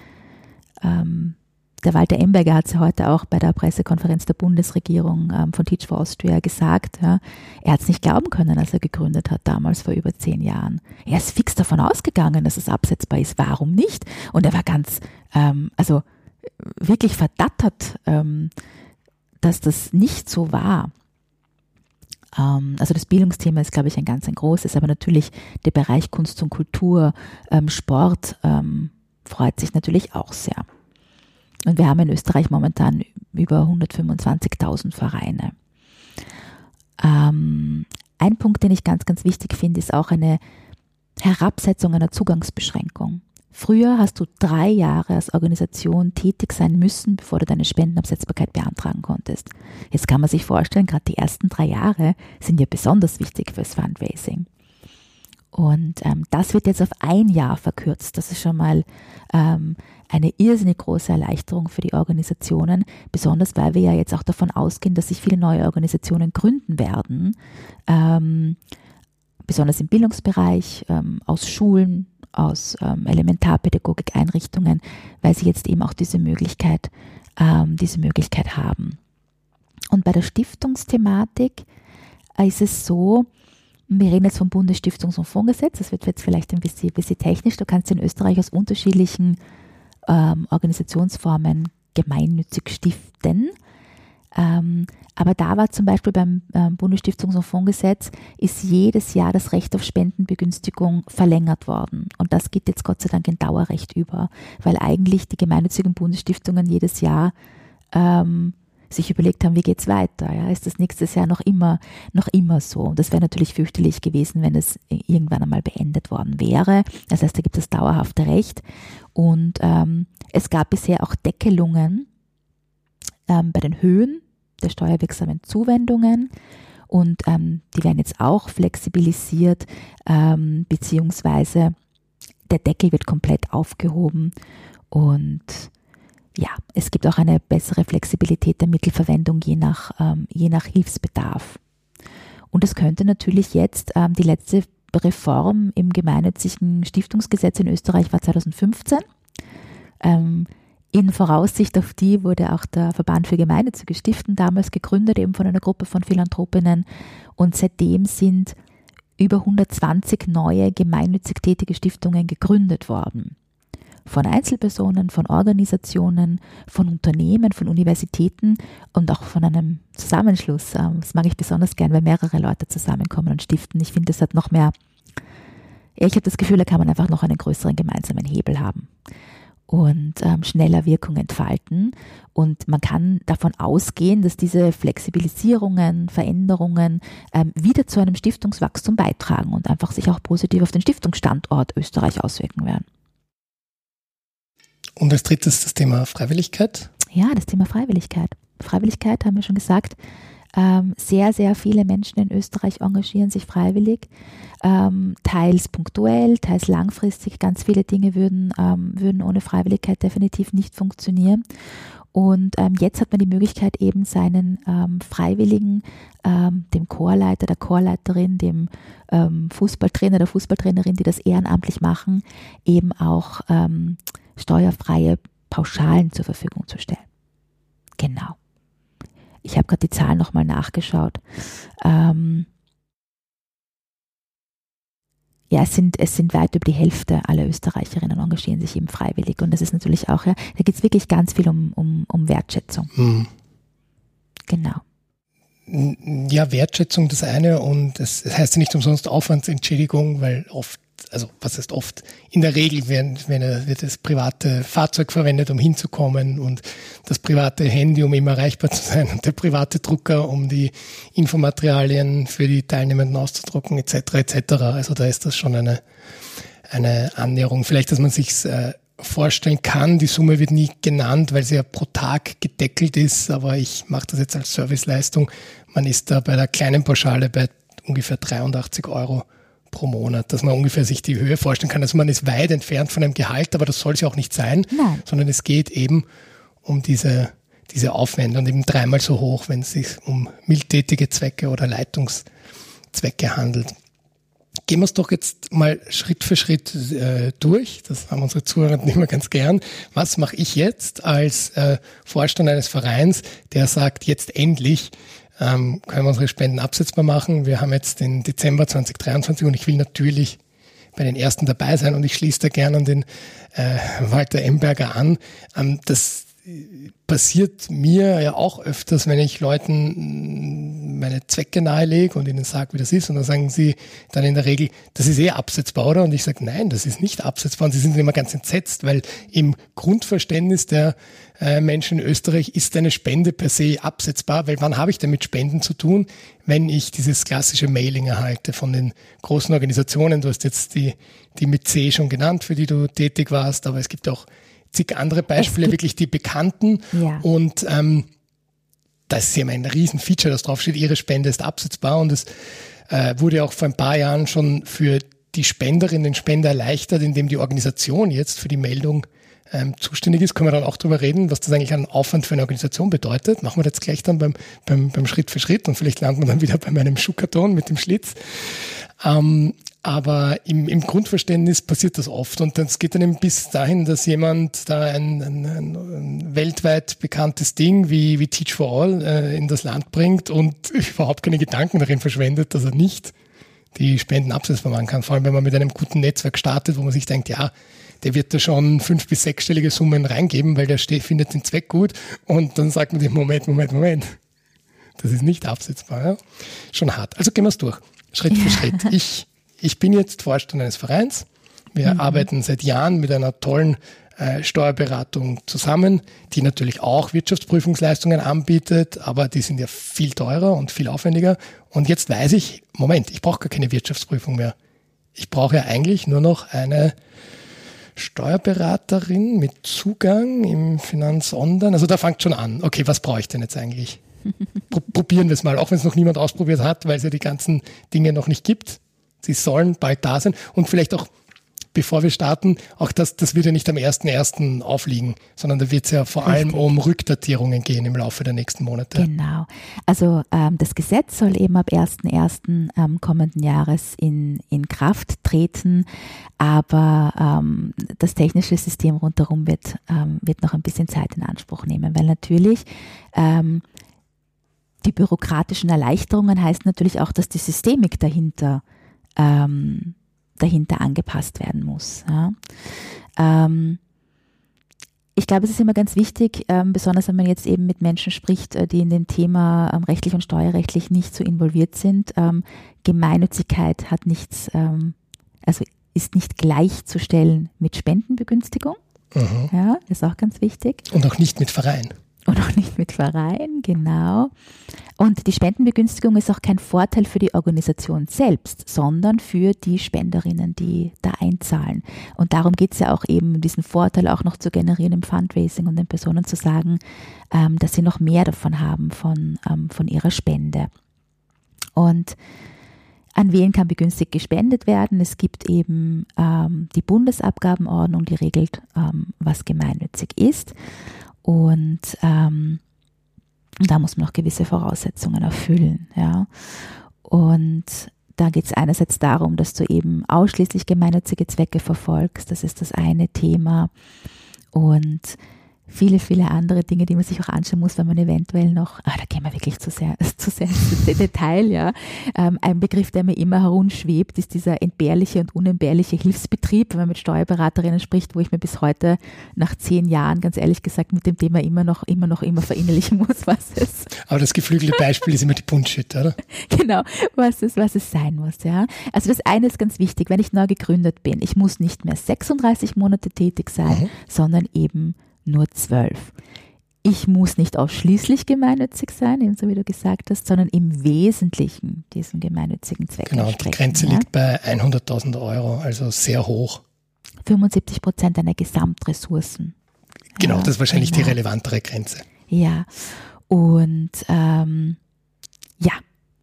ähm, der Walter Emberger hat es ja heute auch bei der Pressekonferenz der Bundesregierung ähm, von Teach for Austria gesagt, ja, er hat es nicht glauben können, als er gegründet hat, damals vor über zehn Jahren. Er ist fix davon ausgegangen, dass es absetzbar ist. Warum nicht? Und er war ganz, ähm, also wirklich verdattert, ähm, dass das nicht so war. Ähm, also das Bildungsthema ist, glaube ich, ein ganz ein großes, aber natürlich der Bereich Kunst und Kultur, ähm, Sport ähm, freut sich natürlich auch sehr. Und wir haben in Österreich momentan über hundertfünfundzwanzigtausend Vereine. Ähm, ein Punkt, den ich ganz, ganz wichtig finde, ist auch eine Herabsetzung einer Zugangsbeschränkung. Früher hast du drei Jahre als Organisation tätig sein müssen, bevor du deine Spendenabsetzbarkeit beantragen konntest. Jetzt kann man sich vorstellen, gerade die ersten drei Jahre sind ja besonders wichtig fürs Fundraising. Und ähm, das wird jetzt auf ein Jahr verkürzt. Das ist schon mal ähm, eine irrsinnig große Erleichterung für die Organisationen, besonders weil wir ja jetzt auch davon ausgehen, dass sich viele neue Organisationen gründen werden, ähm, besonders im Bildungsbereich, ähm, aus Schulen, aus ähm, Elementarpädagogik-Einrichtungen, weil sie jetzt eben auch diese Möglichkeit, ähm, diese Möglichkeit haben. Und bei der Stiftungsthematik äh, ist es so, wir reden jetzt vom Bundesstiftungs- und Fondsgesetz, das wird jetzt vielleicht ein bisschen, bisschen technisch, du kannst in Österreich aus unterschiedlichen ähm, Organisationsformen gemeinnützig stiften. Ähm, aber da war zum Beispiel beim ähm, Bundesstiftungs- und Fondsgesetz ist jedes Jahr das Recht auf Spendenbegünstigung verlängert worden. Und das geht jetzt Gott sei Dank in Dauerrecht über, weil eigentlich die gemeinnützigen Bundesstiftungen jedes Jahr ähm, sich überlegt haben, wie geht's weiter? Ja? Ist das nächstes Jahr noch immer, noch immer so? Und das wäre natürlich fürchterlich gewesen, wenn es irgendwann einmal beendet worden wäre. Das heißt, da gibt es dauerhafte Recht. Und ähm, es gab bisher auch Deckelungen ähm, bei den Höhen der steuerwirksamen Zuwendungen. Und ähm, die werden jetzt auch flexibilisiert, ähm, beziehungsweise der Deckel wird komplett aufgehoben. Und ja, es gibt auch eine bessere Flexibilität der Mittelverwendung je nach, ähm, je nach Hilfsbedarf. Und es könnte natürlich jetzt, ähm, die letzte Reform im gemeinnützigen Stiftungsgesetz in Österreich war zweitausendfünfzehn. Ähm, in Voraussicht auf die wurde auch der Verband für gemeinnützige Stiften damals gegründet, eben von einer Gruppe von Philanthropinnen. Und seitdem sind über hundertzwanzig neue gemeinnützig tätige Stiftungen gegründet worden. Von Einzelpersonen, von Organisationen, von Unternehmen, von Universitäten und auch von einem Zusammenschluss. Das mag ich besonders gern, weil mehrere Leute zusammenkommen und stiften. Ich finde, das hat noch mehr, ja, ich habe das Gefühl, da kann man einfach noch einen größeren gemeinsamen Hebel haben und ähm, schneller Wirkung entfalten. Und man kann davon ausgehen, dass diese Flexibilisierungen, Veränderungen ähm, wieder zu einem Stiftungswachstum beitragen und einfach sich auch positiv auf den Stiftungsstandort Österreich auswirken werden. Und als drittes das Thema Freiwilligkeit. Ja, das Thema Freiwilligkeit. Freiwilligkeit haben wir schon gesagt. Ähm, sehr, sehr viele Menschen in Österreich engagieren sich freiwillig, ähm, teils punktuell, teils langfristig. Ganz viele Dinge würden, ähm, würden ohne Freiwilligkeit definitiv nicht funktionieren. Und ähm, jetzt hat man die Möglichkeit, eben seinen ähm, Freiwilligen, ähm, dem Chorleiter, der Chorleiterin, dem ähm, Fußballtrainer, der Fußballtrainerin, die das ehrenamtlich machen, eben auch ähm, steuerfreie Pauschalen zur Verfügung zu stellen. Genau. Ich habe gerade die Zahlen nochmal nachgeschaut. Ähm, ja, es sind, es sind weit über die Hälfte aller Österreicherinnen engagieren sich eben freiwillig. Und das ist natürlich auch, ja, da geht es wirklich ganz viel um, um, um Wertschätzung. Hm. Genau. Ja, Wertschätzung das eine, und es das heißt ja nicht umsonst Aufwandsentschädigung, weil oft, also was heißt oft, in der Regel werden, wenn er, wird das private Fahrzeug verwendet, um hinzukommen, und das private Handy, um immer erreichbar zu sein, und der private Drucker, um die Infomaterialien für die Teilnehmenden auszudrucken, et cetera et cetera. Also da ist das schon eine, eine Annäherung. Vielleicht, dass man sich äh, vorstellen kann, die Summe wird nie genannt, weil sie ja pro Tag gedeckelt ist, aber ich mache das jetzt als Serviceleistung. Man ist da bei der kleinen Pauschale bei ungefähr dreiundachtzig Euro pro Monat, dass man ungefähr sich die Höhe vorstellen kann. Also man ist weit entfernt von einem Gehalt, aber das soll es ja auch nicht sein, Nein. sondern es geht eben um diese, diese Aufwände, und eben dreimal so hoch, wenn es sich um mildtätige Zwecke oder Leitungszwecke handelt. Gehen wir es doch jetzt mal Schritt für Schritt äh, durch. Das haben unsere Zuhörer immer ganz gern. Was mache ich jetzt als äh, Vorstand eines Vereins, der sagt, jetzt endlich ähm, können wir unsere Spenden absetzbar machen. Wir haben jetzt den Dezember zwanzig dreiundzwanzig und ich will natürlich bei den Ersten dabei sein, und ich schließe da gerne an den äh, Walter Emberger an. Ähm, das passiert mir ja auch öfters, wenn ich Leuten meine Zwecke nahelege und ihnen sage, wie das ist, und dann sagen sie dann in der Regel, das ist eh absetzbar, oder? Und ich sage, nein, das ist nicht absetzbar, und sie sind immer ganz entsetzt, weil im Grundverständnis der äh, Menschen in Österreich ist eine Spende per se absetzbar, weil wann habe ich denn mit Spenden zu tun, wenn ich dieses klassische Mailing erhalte von den großen Organisationen? Du hast jetzt die, die mit C schon genannt, für die du tätig warst, aber es gibt auch zig andere Beispiele, wirklich die bekannten. Ja. Und ähm, das ist ja ein Riesenfeature, das draufsteht, Ihre Spende ist absetzbar. Und es äh, wurde auch vor ein paar Jahren schon für die Spenderinnen und Spender erleichtert, indem die Organisation jetzt für die Meldung ähm, zuständig ist. Können wir dann auch drüber reden, was das eigentlich an Aufwand für eine Organisation bedeutet. Machen wir das gleich dann beim, beim, beim Schritt für Schritt, und vielleicht landen wir dann wieder bei meinem Schuhkarton mit dem Schlitz. Ähm, Aber im, im Grundverständnis passiert das oft, und es geht dann eben bis dahin, dass jemand da ein, ein, ein weltweit bekanntes Ding wie, wie Teach for All äh, in das Land bringt und überhaupt keine Gedanken darin verschwendet, dass er nicht die Spenden absetzbar machen kann. Vor allem, wenn man mit einem guten Netzwerk startet, wo man sich denkt, ja, der wird da schon fünf- bis sechsstellige Summen reingeben, weil der steht, findet den Zweck gut, und dann sagt man dem, Moment, Moment, Moment, das ist nicht absetzbar. Ja? Schon hart. Also gehen wir es durch, Schritt für Schritt. Ich Ich bin jetzt Vorstand eines Vereins. Wir mhm. arbeiten seit Jahren mit einer tollen äh, Steuerberatung zusammen, die natürlich auch Wirtschaftsprüfungsleistungen anbietet, aber die sind ja viel teurer und viel aufwendiger. Und jetzt weiß ich, Moment, ich brauche gar keine Wirtschaftsprüfung mehr. Ich brauche ja eigentlich nur noch eine Steuerberaterin mit Zugang im Finanz-Online. Also da fängt schon an. Okay, was brauche ich denn jetzt eigentlich? Probieren wir es mal, auch wenn es noch niemand ausprobiert hat, weil es ja die ganzen Dinge noch nicht gibt. Sie sollen bald da sein, und vielleicht auch, bevor wir starten, auch das, das wird ja nicht am ersten ersten aufliegen, sondern da wird es ja vor Richtig. allem um Rückdatierungen gehen im Laufe der nächsten Monate. Genau. Also ähm, das Gesetz soll eben ab ersten ersten Ähm, kommenden Jahres in, in Kraft treten, aber ähm, das technische System rundherum wird, ähm, wird noch ein bisschen Zeit in Anspruch nehmen, weil natürlich ähm, die bürokratischen Erleichterungen heißt natürlich auch, dass die Systemik dahinter ähm, dahinter angepasst werden muss. Ja. Ähm, ich glaube, es ist immer ganz wichtig, ähm, besonders wenn man jetzt eben mit Menschen spricht, äh, die in dem Thema ähm, rechtlich und steuerrechtlich nicht so involviert sind. Ähm, Gemeinnützigkeit hat nichts, ähm, also ist nicht gleichzustellen mit Spendenbegünstigung. Mhm. Ja, das ist auch ganz wichtig. Und auch nicht mit Verein. Und auch nicht mit Verein, genau. Und die Spendenbegünstigung ist auch kein Vorteil für die Organisation selbst, sondern für die Spenderinnen, die da einzahlen. Und darum geht es ja auch eben, diesen Vorteil auch noch zu generieren im Fundraising und den Personen zu sagen, ähm, dass sie noch mehr davon haben, von, ähm, von ihrer Spende. Und an wen kann begünstigt gespendet werden? Es gibt eben ähm, die Bundesabgabenordnung, die regelt, ähm, was gemeinnützig ist. Und ähm, da muss man noch gewisse Voraussetzungen erfüllen. Ja. Und da geht es einerseits darum, dass du eben ausschließlich gemeinnützige Zwecke verfolgst. Das ist das eine Thema. Und viele, viele andere Dinge, die man sich auch anschauen muss, wenn man eventuell noch, ah, da gehen wir wirklich zu sehr, zu sehr ins Detail, ja. Ähm, ein Begriff, der mir immer herumschwebt, ist dieser entbehrliche und unentbehrliche Hilfsbetrieb, wenn man mit Steuerberaterinnen spricht, wo ich mir bis heute nach zehn Jahren, ganz ehrlich gesagt, mit dem Thema immer noch, immer noch, immer verinnerlichen muss, was es. Aber das geflügelte Beispiel ist immer die Bullshit, oder? Genau, was es, was es sein muss, ja. Also das eine ist ganz wichtig, wenn ich neu gegründet bin, ich muss nicht mehr sechsunddreißig Monate tätig sein, mhm. sondern eben nur zwölf. Ich muss nicht ausschließlich gemeinnützig sein, ebenso wie du gesagt hast, sondern im Wesentlichen diesen gemeinnützigen Zweck Genau, die Grenze ja? liegt bei hunderttausend Euro, also sehr hoch. fünfundsiebzig Prozent deiner Gesamtressourcen. Genau, ja, das ist wahrscheinlich genau. die relevantere Grenze. Ja, und ähm, ja,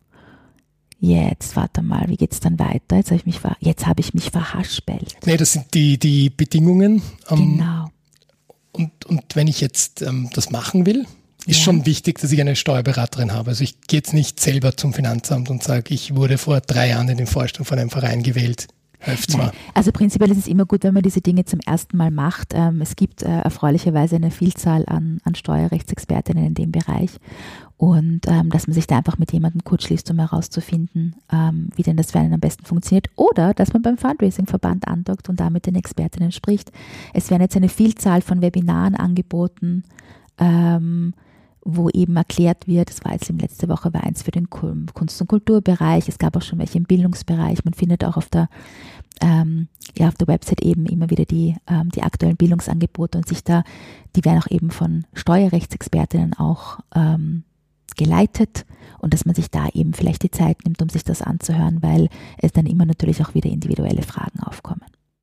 jetzt, warte mal, wie geht es dann weiter? Jetzt habe ich mich, ver- jetzt habe ich mich verhaspelt. Nee, das sind die, die Bedingungen. Ähm, genau. Und, und wenn ich jetzt ähm, das machen will, ist ja. schon wichtig, dass ich eine Steuerberaterin habe. Also ich gehe jetzt nicht selber zum Finanzamt und sage, ich wurde vor drei Jahren in den Vorstand von einem Verein gewählt. Hilft zwar. Also prinzipiell ist es immer gut, wenn man diese Dinge zum ersten Mal macht. Ähm, es gibt äh, erfreulicherweise eine Vielzahl an, an Steuerrechtsexpertinnen in dem Bereich. Und ähm, dass man sich da einfach mit jemandem kurz schließt, um herauszufinden, ähm, wie denn das für einen am besten funktioniert. Oder dass man beim Fundraising-Verband andockt und da mit den Expertinnen spricht. Es werden jetzt eine Vielzahl von Webinaren angeboten, ähm, wo eben erklärt wird, das war jetzt letzte Woche war eins für den Kunst- und Kulturbereich, es gab auch schon welche im Bildungsbereich, man findet auch auf der, ähm, ja, auf der Website eben immer wieder die, ähm, die aktuellen Bildungsangebote und sich da, die werden auch eben von Steuerrechtsexpertinnen auch ähm, geleitet und dass man sich da eben vielleicht die Zeit nimmt, um sich das anzuhören, weil es dann immer natürlich auch wieder individuelle Fragen aufkommen.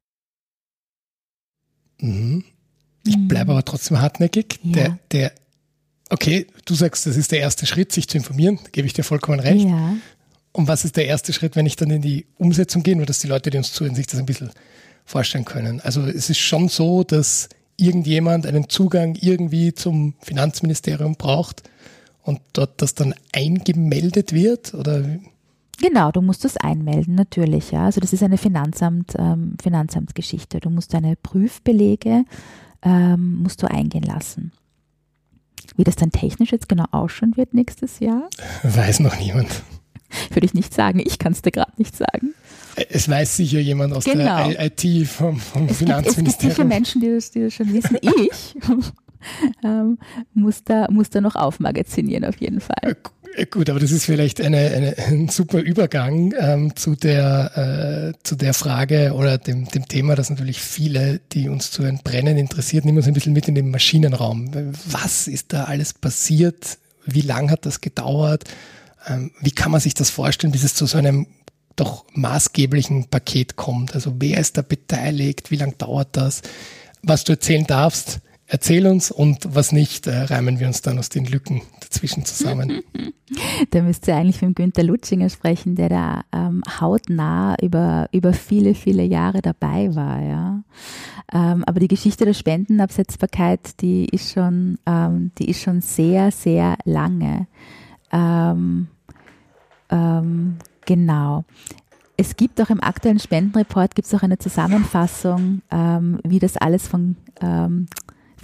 Mhm. Ich bleibe aber trotzdem hartnäckig. Ja. Der, der, okay, du sagst, das ist der erste Schritt, sich zu informieren, da gebe ich dir vollkommen recht. Ja. Und was ist der erste Schritt, wenn ich dann in die Umsetzung gehe, nur dass die Leute, die uns zuhören, sich das ein bisschen vorstellen können? Also es ist schon so, dass irgendjemand einen Zugang irgendwie zum Finanzministerium braucht und dort das dann eingemeldet wird, oder? Genau, du musst das einmelden, natürlich. Ja. Also das ist eine Finanzamt, ähm, Finanzamtsgeschichte. Du musst deine Prüfbelege ähm, musst du eingehen lassen. Wie das dann technisch jetzt genau ausschauen wird nächstes Jahr? Weiß noch niemand. Würde ich nicht sagen, ich kann es dir gerade nicht sagen. Es weiß sicher jemand aus genau. der I T vom, vom es Finanzministerium. Gibt, es gibt sicher Menschen, die das, die das schon wissen. Ich ähm, muss, da, muss da noch aufmagazinieren auf jeden Fall. Gut, aber das ist vielleicht eine, eine, ein super Übergang ähm, zu der äh, zu der Frage oder dem, dem Thema, das natürlich viele, die uns zu entbrennen interessiert, nehmen uns ein bisschen mit in den Maschinenraum. Was ist da alles passiert? Wie lang hat das gedauert? Ähm, wie kann man sich das vorstellen, bis es zu so einem doch maßgeblichen Paket kommt? Also wer ist da beteiligt? Wie lang dauert das? Was du erzählen darfst, erzähl uns, und was nicht, äh, reimen wir uns dann aus den Lücken dazwischen zusammen. Da müsst ihr eigentlich mit Günther Lutschinger sprechen, der da ähm, hautnah über, über viele, viele Jahre dabei war. Ja. Ähm, aber die Geschichte der Spendenabsetzbarkeit, die ist schon, ähm, die ist schon sehr, sehr lange. Ähm, ähm, genau. Es gibt auch im aktuellen Spendenreport gibt's auch eine Zusammenfassung, ähm, wie das alles von ähm, vonstatten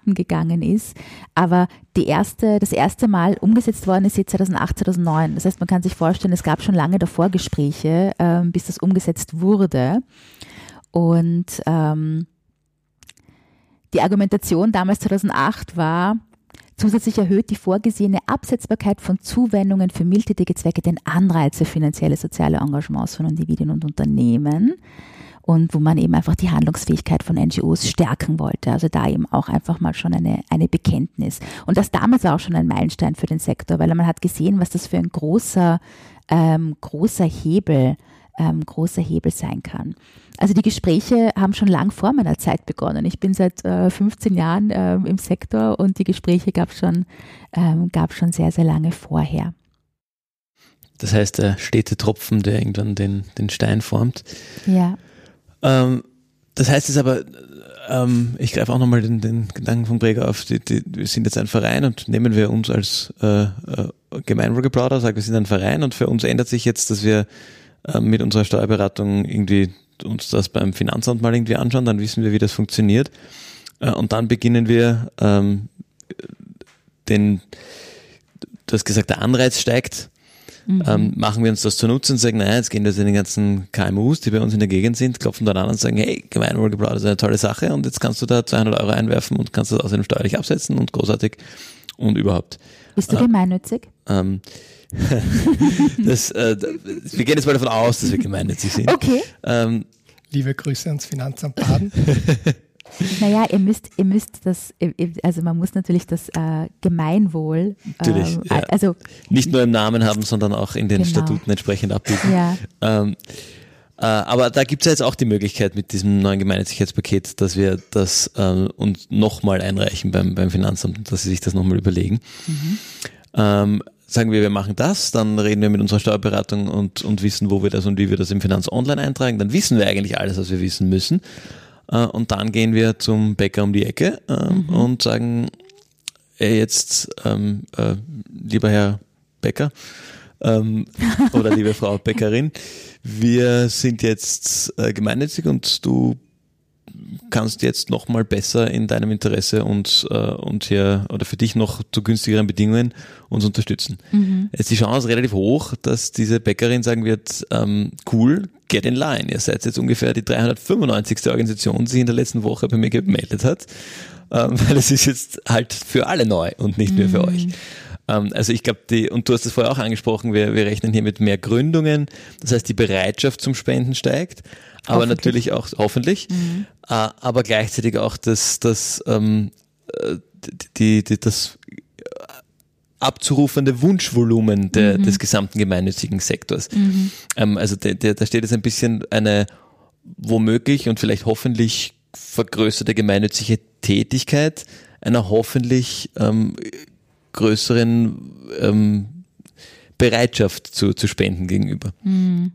vonstatten gegangen ist. Aber die erste, das erste Mal umgesetzt worden ist jetzt zweitausendacht, zweitausendneun. Das heißt, man kann sich vorstellen, es gab schon lange davor Gespräche, ähm, bis das umgesetzt wurde. Und ähm, die Argumentation damals zweitausendacht war, zusätzlich erhöht die vorgesehene Absetzbarkeit von Zuwendungen für mildtätige Zwecke den Anreiz für finanzielle soziale Engagements von Individuen und Unternehmen und wo man eben einfach die Handlungsfähigkeit von N G Os stärken wollte. Also da eben auch einfach mal schon eine, eine Bekenntnis. Und das damals war auch schon ein Meilenstein für den Sektor, weil man hat gesehen, was das für ein großer, ähm, großer Hebel Ähm, großer Hebel sein kann. Also die Gespräche haben schon lang vor meiner Zeit begonnen. Ich bin seit äh, fünfzehn Jahren äh, im Sektor und die Gespräche gab es schon, ähm, gab schon sehr, sehr lange vorher. Das heißt, der stete Tropfen, der irgendwann den, den Stein formt. Ja. Ähm, das heißt jetzt aber, ähm, ich greife auch nochmal den, den Gedanken von Breger auf, die, die, wir sind jetzt ein Verein und nehmen wir uns als äh, äh, Gemeinwohlgeplauder, sagen wir sind ein Verein und für uns ändert sich jetzt, dass wir mit unserer Steuerberatung irgendwie uns das beim Finanzamt mal irgendwie anschauen, dann wissen wir, wie das funktioniert. Und dann beginnen wir ähm, den, du hast gesagt, der Anreiz steigt. Mhm. Ähm, machen wir uns das zunutze und sagen, naja, jetzt gehen wir zu den ganzen K M Us, die bei uns in der Gegend sind, klopfen dann an und sagen, hey, Gemeinwohlgeplauder ist eine tolle Sache und jetzt kannst du da zweihundert Euro einwerfen und kannst das außerdem steuerlich absetzen und großartig und überhaupt. Bist du gemeinnützig? Ähm, das, äh, wir gehen jetzt mal davon aus, dass wir gemeinnützig sind. Okay. Ähm, Liebe Grüße ans Finanzamt Baden. Naja, ihr müsst, ihr müsst das, also man muss natürlich das äh, Gemeinwohl, natürlich, äh, ja. also nicht nur im Namen haben, sondern auch in den genau. Statuten entsprechend abbilden. Ja. Ähm, äh, aber da gibt es ja jetzt auch die Möglichkeit mit diesem neuen Gemeinnützigkeitspaket, dass wir das ähm, uns nochmal einreichen beim, beim Finanzamt, dass sie sich das nochmal überlegen. Mhm. Ähm, Sagen wir, wir machen das, dann reden wir mit unserer Steuerberatung und, und wissen, wo wir das und wie wir das im Finanz Online eintragen. Dann wissen wir eigentlich alles, was wir wissen müssen. Äh, und dann gehen wir zum Bäcker um die Ecke äh, mhm. und sagen, ey, jetzt, ähm, äh, lieber Herr Bäcker ähm, oder liebe Frau Bäckerin, wir sind jetzt äh, gemeinnützig und du kannst jetzt noch mal besser in deinem Interesse und, äh, und hier oder für dich noch zu günstigeren Bedingungen uns unterstützen. Mhm. Jetzt ist die Chance relativ hoch, dass diese Bäckerin sagen wird, ähm, cool, get in line. Ihr seid jetzt ungefähr die dreihundertfünfundneunzigste Organisation, die sich in der letzten Woche bei mir gemeldet hat, ähm, weil es ist jetzt halt für alle neu und nicht nur für mhm. euch. Ähm, also ich glaube, die, und du hast es vorher auch angesprochen, wir, wir rechnen hier mit mehr Gründungen, das heißt die Bereitschaft zum Spenden steigt. Aber natürlich auch, hoffentlich, mhm. äh, aber gleichzeitig auch das, das, ähm, die, die, das abzurufende Wunschvolumen der, mhm. des gesamten gemeinnützigen Sektors. Mhm. Ähm, also de, de, da steht jetzt ein bisschen eine womöglich und vielleicht hoffentlich vergrößerte gemeinnützige Tätigkeit einer hoffentlich ähm, größeren ähm, Bereitschaft zu, zu spenden gegenüber. Mhm.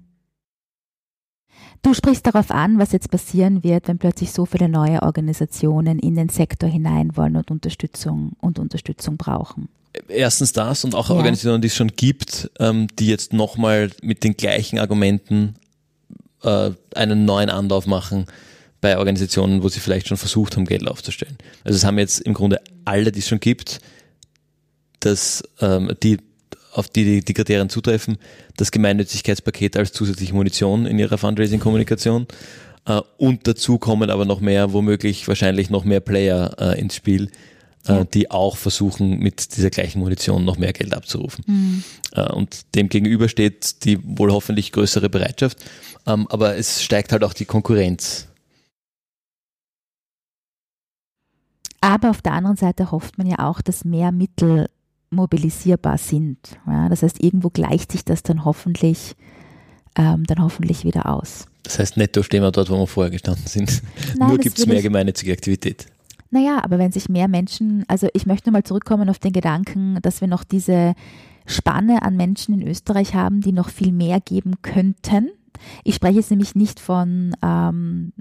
Du sprichst darauf an, was jetzt passieren wird, wenn plötzlich so viele neue Organisationen in den Sektor hinein wollen und Unterstützung und Unterstützung brauchen. Erstens das und auch ja. Organisationen, die es schon gibt, ähm, die jetzt nochmal mit den gleichen Argumenten äh, einen neuen Anlauf machen bei Organisationen, wo sie vielleicht schon versucht haben, Geld aufzustellen. Also es haben jetzt im Grunde alle, die es schon gibt, dass ähm, die auf die, die die Kriterien zutreffen, das Gemeinnützigkeitspaket als zusätzliche Munition in ihrer Fundraising-Kommunikation äh, und dazu kommen aber noch mehr, womöglich wahrscheinlich noch mehr Player äh, ins Spiel, äh, ja. die auch versuchen, mit dieser gleichen Munition noch mehr Geld abzurufen. Mhm. Äh, und dem gegenüber steht die wohl hoffentlich größere Bereitschaft, ähm, aber es steigt halt auch die Konkurrenz. Aber auf der anderen Seite hofft man ja auch, dass mehr Mittel mobilisierbar sind. Ja, das heißt, irgendwo gleicht sich das dann hoffentlich, ähm, dann hoffentlich wieder aus. Das heißt, netto stehen wir dort, wo wir vorher gestanden sind. Nein, nur gibt es mehr gemeinnützige Aktivität. Naja, aber wenn sich mehr Menschen, also ich möchte mal zurückkommen auf den Gedanken, dass wir noch diese Spanne an Menschen in Österreich haben, die noch viel mehr geben könnten. Ich spreche jetzt nämlich nicht von ähm,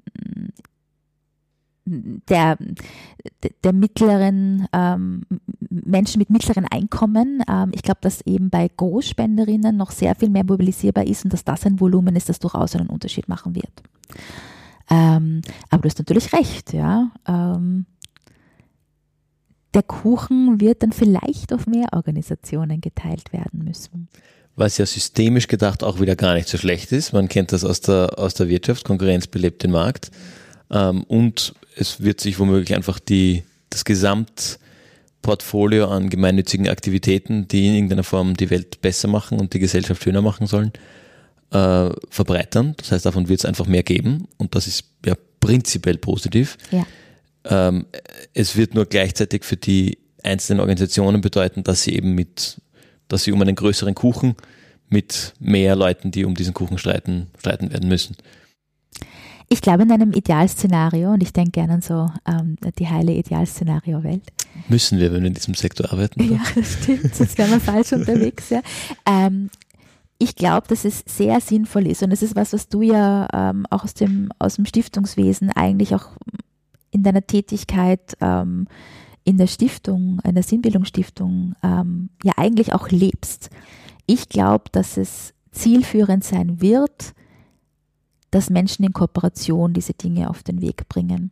der, der mittleren ähm, Menschen mit mittleren Einkommen. Ähm, ich glaube, dass eben bei Großspenderinnen noch sehr viel mehr mobilisierbar ist und dass das ein Volumen ist, das durchaus einen Unterschied machen wird. Ähm, aber du hast natürlich recht, ja. Ähm, der Kuchen wird dann vielleicht auf mehr Organisationen geteilt werden müssen. Was ja systemisch gedacht auch wieder gar nicht so schlecht ist. Man kennt das aus der, aus der Wirtschaft, Konkurrenz belebt den Markt. Ähm, und es wird sich womöglich einfach die, das Gesamtportfolio an gemeinnützigen Aktivitäten, die in irgendeiner Form die Welt besser machen und die Gesellschaft schöner machen sollen, äh, verbreitern. Das heißt, davon wird es einfach mehr geben und das ist ja prinzipiell positiv. Ja. Ähm, es wird nur gleichzeitig für die einzelnen Organisationen bedeuten, dass sie eben mit, dass sie um einen größeren Kuchen mit mehr Leuten, die um diesen Kuchen streiten, streiten werden müssen. Ich glaube, in einem Idealszenario, und ich denke gerne an so ähm, die heile Idealszenario-Welt. Müssen wir, wenn wir in diesem Sektor arbeiten? Ja, das stimmt, sonst wären wir falsch unterwegs. Ja. Ähm, ich glaube, dass es sehr sinnvoll ist und es ist was, was du ja ähm, auch aus dem, aus dem Stiftungswesen eigentlich auch in deiner Tätigkeit ähm, in der Stiftung, in der Sinnbildungsstiftung ähm, ja eigentlich auch lebst. Ich glaube, dass es zielführend sein wird, dass Menschen in Kooperation diese Dinge auf den Weg bringen.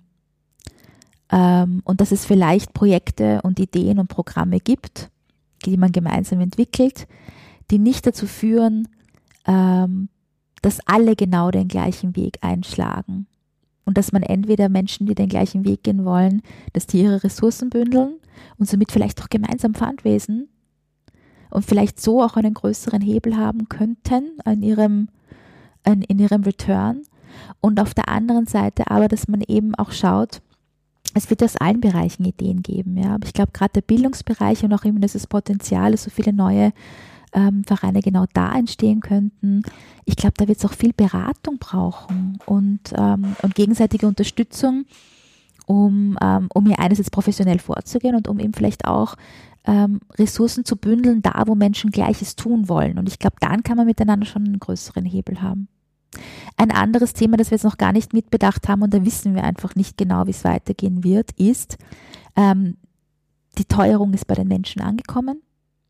Ähm, und dass es vielleicht Projekte und Ideen und Programme gibt, die man gemeinsam entwickelt, die nicht dazu führen, ähm, dass alle genau den gleichen Weg einschlagen. Und dass man entweder Menschen, die den gleichen Weg gehen wollen, dass die ihre Ressourcen bündeln und somit vielleicht auch gemeinsam Fundraisen und vielleicht so auch einen größeren Hebel haben könnten in ihrem, in, in ihrem Return. Und auf der anderen Seite aber, dass man eben auch schaut, es wird aus allen Bereichen Ideen geben. Ja. Aber ich glaube, gerade der Bildungsbereich und auch eben dieses Potenzial, dass so viele neue ähm, Vereine genau da entstehen könnten. Ich glaube, da wird es auch viel Beratung brauchen und, ähm, und gegenseitige Unterstützung, um, ähm, um hier einerseits professionell vorzugehen und um eben vielleicht auch ähm, Ressourcen zu bündeln, da wo Menschen Gleiches tun wollen. Und ich glaube, dann kann man miteinander schon einen größeren Hebel haben. Ein anderes Thema, das wir jetzt noch gar nicht mitbedacht haben und da wissen wir einfach nicht genau, wie es weitergehen wird, ist, ähm, die Teuerung ist bei den Menschen angekommen.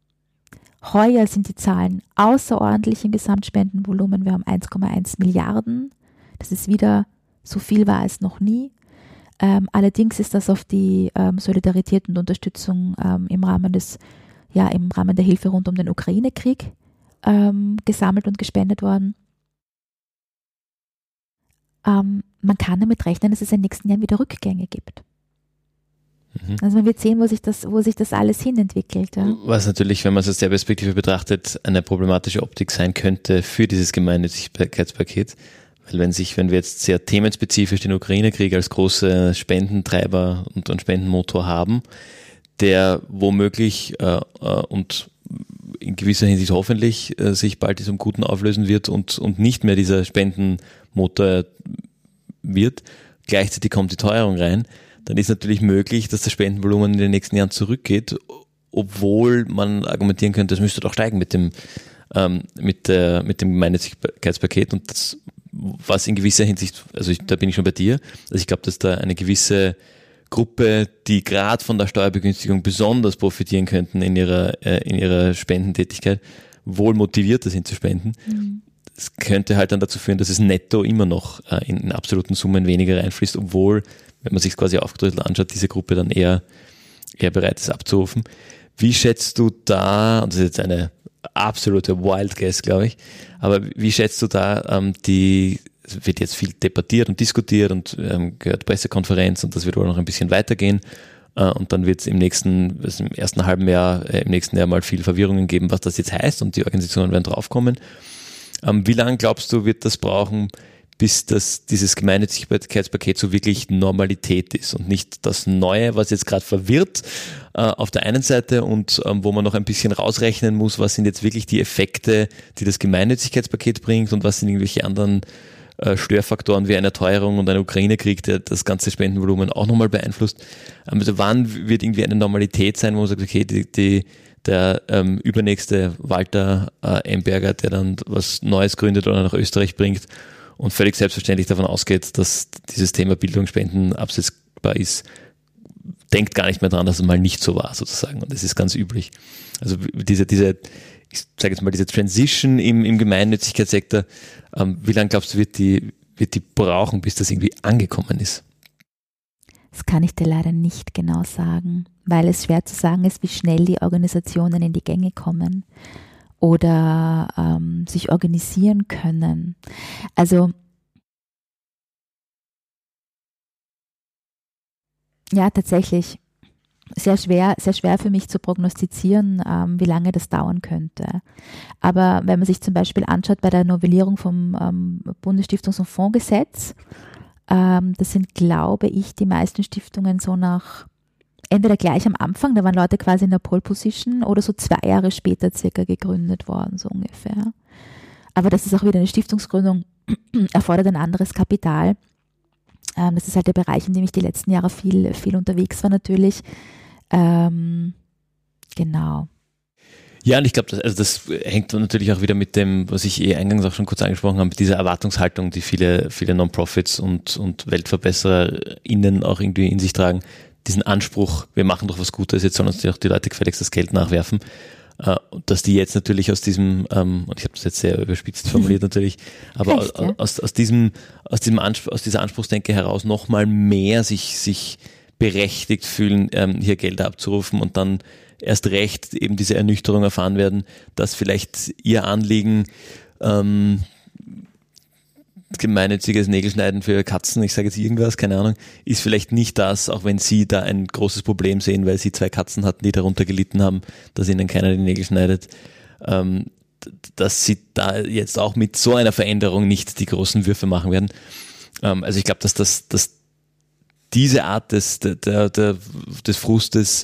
Heuer sind die Zahlen außerordentlich im Gesamtspendenvolumen. Wir haben eins Komma eins Milliarden. Das ist wieder so viel war es noch nie. Ähm, allerdings ist das auf die ähm, Solidarität und Unterstützung ähm, im Rahmen des, ja, im Rahmen der Hilfe rund um den Ukraine-Krieg ähm, gesammelt und gespendet worden. Ähm, man kann damit rechnen, dass es in den nächsten Jahren wieder Rückgänge gibt. Mhm. Also man wird sehen, wo sich das, wo sich das alles hinentwickelt. Ja. Was natürlich, wenn man es aus der Perspektive betrachtet, eine problematische Optik sein könnte für dieses Gemeinnützigkeitspaket. Weil wenn sich, wenn wir jetzt sehr themenspezifisch den Ukraine-Krieg als große Spendentreiber und, und Spendenmotor haben, der womöglich äh, äh, und in gewisser Hinsicht hoffentlich äh, sich bald zum Guten auflösen wird und, und nicht mehr dieser Spendenmotor wird, gleichzeitig kommt die Teuerung rein, dann ist natürlich möglich, dass das Spendenvolumen in den nächsten Jahren zurückgeht, obwohl man argumentieren könnte, das müsste doch steigen mit dem, ähm, mit der, mit dem Gemeinnützigkeitspaket und das, was in gewisser Hinsicht, also ich, da bin ich schon bei dir, also ich glaube, dass da eine gewisse Gruppe, die gerade von der Steuerbegünstigung besonders profitieren könnten in ihrer, äh, in ihrer Spendentätigkeit, wohl motivierter sind zu spenden. Mhm. Das könnte halt dann dazu führen, dass es netto immer noch äh, in, in absoluten Summen weniger reinfließt, obwohl, wenn man sich es quasi aufgedröselt anschaut, diese Gruppe dann eher, eher bereit ist abzurufen. Wie schätzt du da, und das ist jetzt eine absolute Wild Guess, glaube ich, aber wie schätzt du da ähm, die, es wird jetzt viel debattiert und diskutiert und ähm, gehört Pressekonferenz und das wird wohl noch ein bisschen weitergehen äh, und dann wird es im nächsten, also im ersten halben Jahr, äh, im nächsten Jahr mal viel Verwirrungen geben, was das jetzt heißt und die Organisationen werden draufkommen. Ähm, wie lange glaubst du, wird das brauchen, bis das, dieses Gemeinnützigkeitspaket so wirklich Normalität ist und nicht das Neue, was jetzt gerade verwirrt äh, auf der einen Seite und ähm, wo man noch ein bisschen rausrechnen muss, was sind jetzt wirklich die Effekte, die das Gemeinnützigkeitspaket bringt und was sind irgendwelche anderen äh, Störfaktoren wie eine Teuerung und ein Ukraine-Krieg, der das ganze Spendenvolumen auch nochmal beeinflusst. Ähm, also wann wird irgendwie eine Normalität sein, wo man sagt, okay, die, die der ähm, übernächste Walter äh, Emberger, der dann was Neues gründet oder nach Österreich bringt und völlig selbstverständlich davon ausgeht, dass dieses Thema Bildung, Spenden absetzbar ist, denkt gar nicht mehr dran, dass es mal nicht so war, sozusagen. Und das ist ganz üblich. Also diese, diese, ich sage jetzt mal, diese Transition im, im Gemeinnützigkeitssektor, ähm, wie lange glaubst du, wird die, wird die brauchen, bis das irgendwie angekommen ist? Das kann ich dir leider nicht genau sagen, weil es schwer zu sagen ist, wie schnell die Organisationen in die Gänge kommen oder ähm, sich organisieren können. Also ja, tatsächlich sehr schwer, sehr schwer für mich zu prognostizieren, ähm, wie lange das dauern könnte. Aber wenn man sich zum Beispiel anschaut bei der Novellierung vom ähm, Bundesstiftungs- und Fondsgesetz, ähm, das sind, glaube ich, die meisten Stiftungen so nach entweder gleich am Anfang, da waren Leute quasi in der Pole Position, oder so zwei Jahre später circa gegründet worden, so ungefähr. Aber das ist auch wieder eine Stiftungsgründung, erfordert ein anderes Kapital. Ähm, das ist halt der Bereich, in dem ich die letzten Jahre viel, viel unterwegs war natürlich. Ähm, genau. Ja, und ich glaube, das, also das hängt natürlich auch wieder mit dem, was ich eh eingangs auch schon kurz angesprochen habe, mit dieser Erwartungshaltung, die viele, viele Non-Profits und, und WeltverbessererInnen auch irgendwie in sich tragen. Diesen Anspruch, wir machen doch was Gutes, jetzt sollen uns auch die Leute gefälligst das Geld nachwerfen. Und dass die jetzt natürlich aus diesem, ähm, und ich habe das jetzt sehr überspitzt formuliert natürlich, aber Recht, ja. aus, aus diesem, aus diesem Anspruch, aus dieser Anspruchsdenke heraus nochmal mehr sich, sich berechtigt fühlen, ähm, hier Gelder abzurufen und dann erst recht eben diese Ernüchterung erfahren werden, dass vielleicht ihr Anliegen ähm, gemeinnütziges Nägelschneiden für Katzen, ich sage jetzt irgendwas, keine Ahnung, ist vielleicht nicht das, auch wenn sie da ein großes Problem sehen, weil sie zwei Katzen hatten, die darunter gelitten haben, dass ihnen keiner die Nägel schneidet, ähm, dass sie da jetzt auch mit so einer Veränderung nicht die großen Würfe machen werden. Ähm, also ich glaube, dass das, dass diese Art des, der, der, des Frustes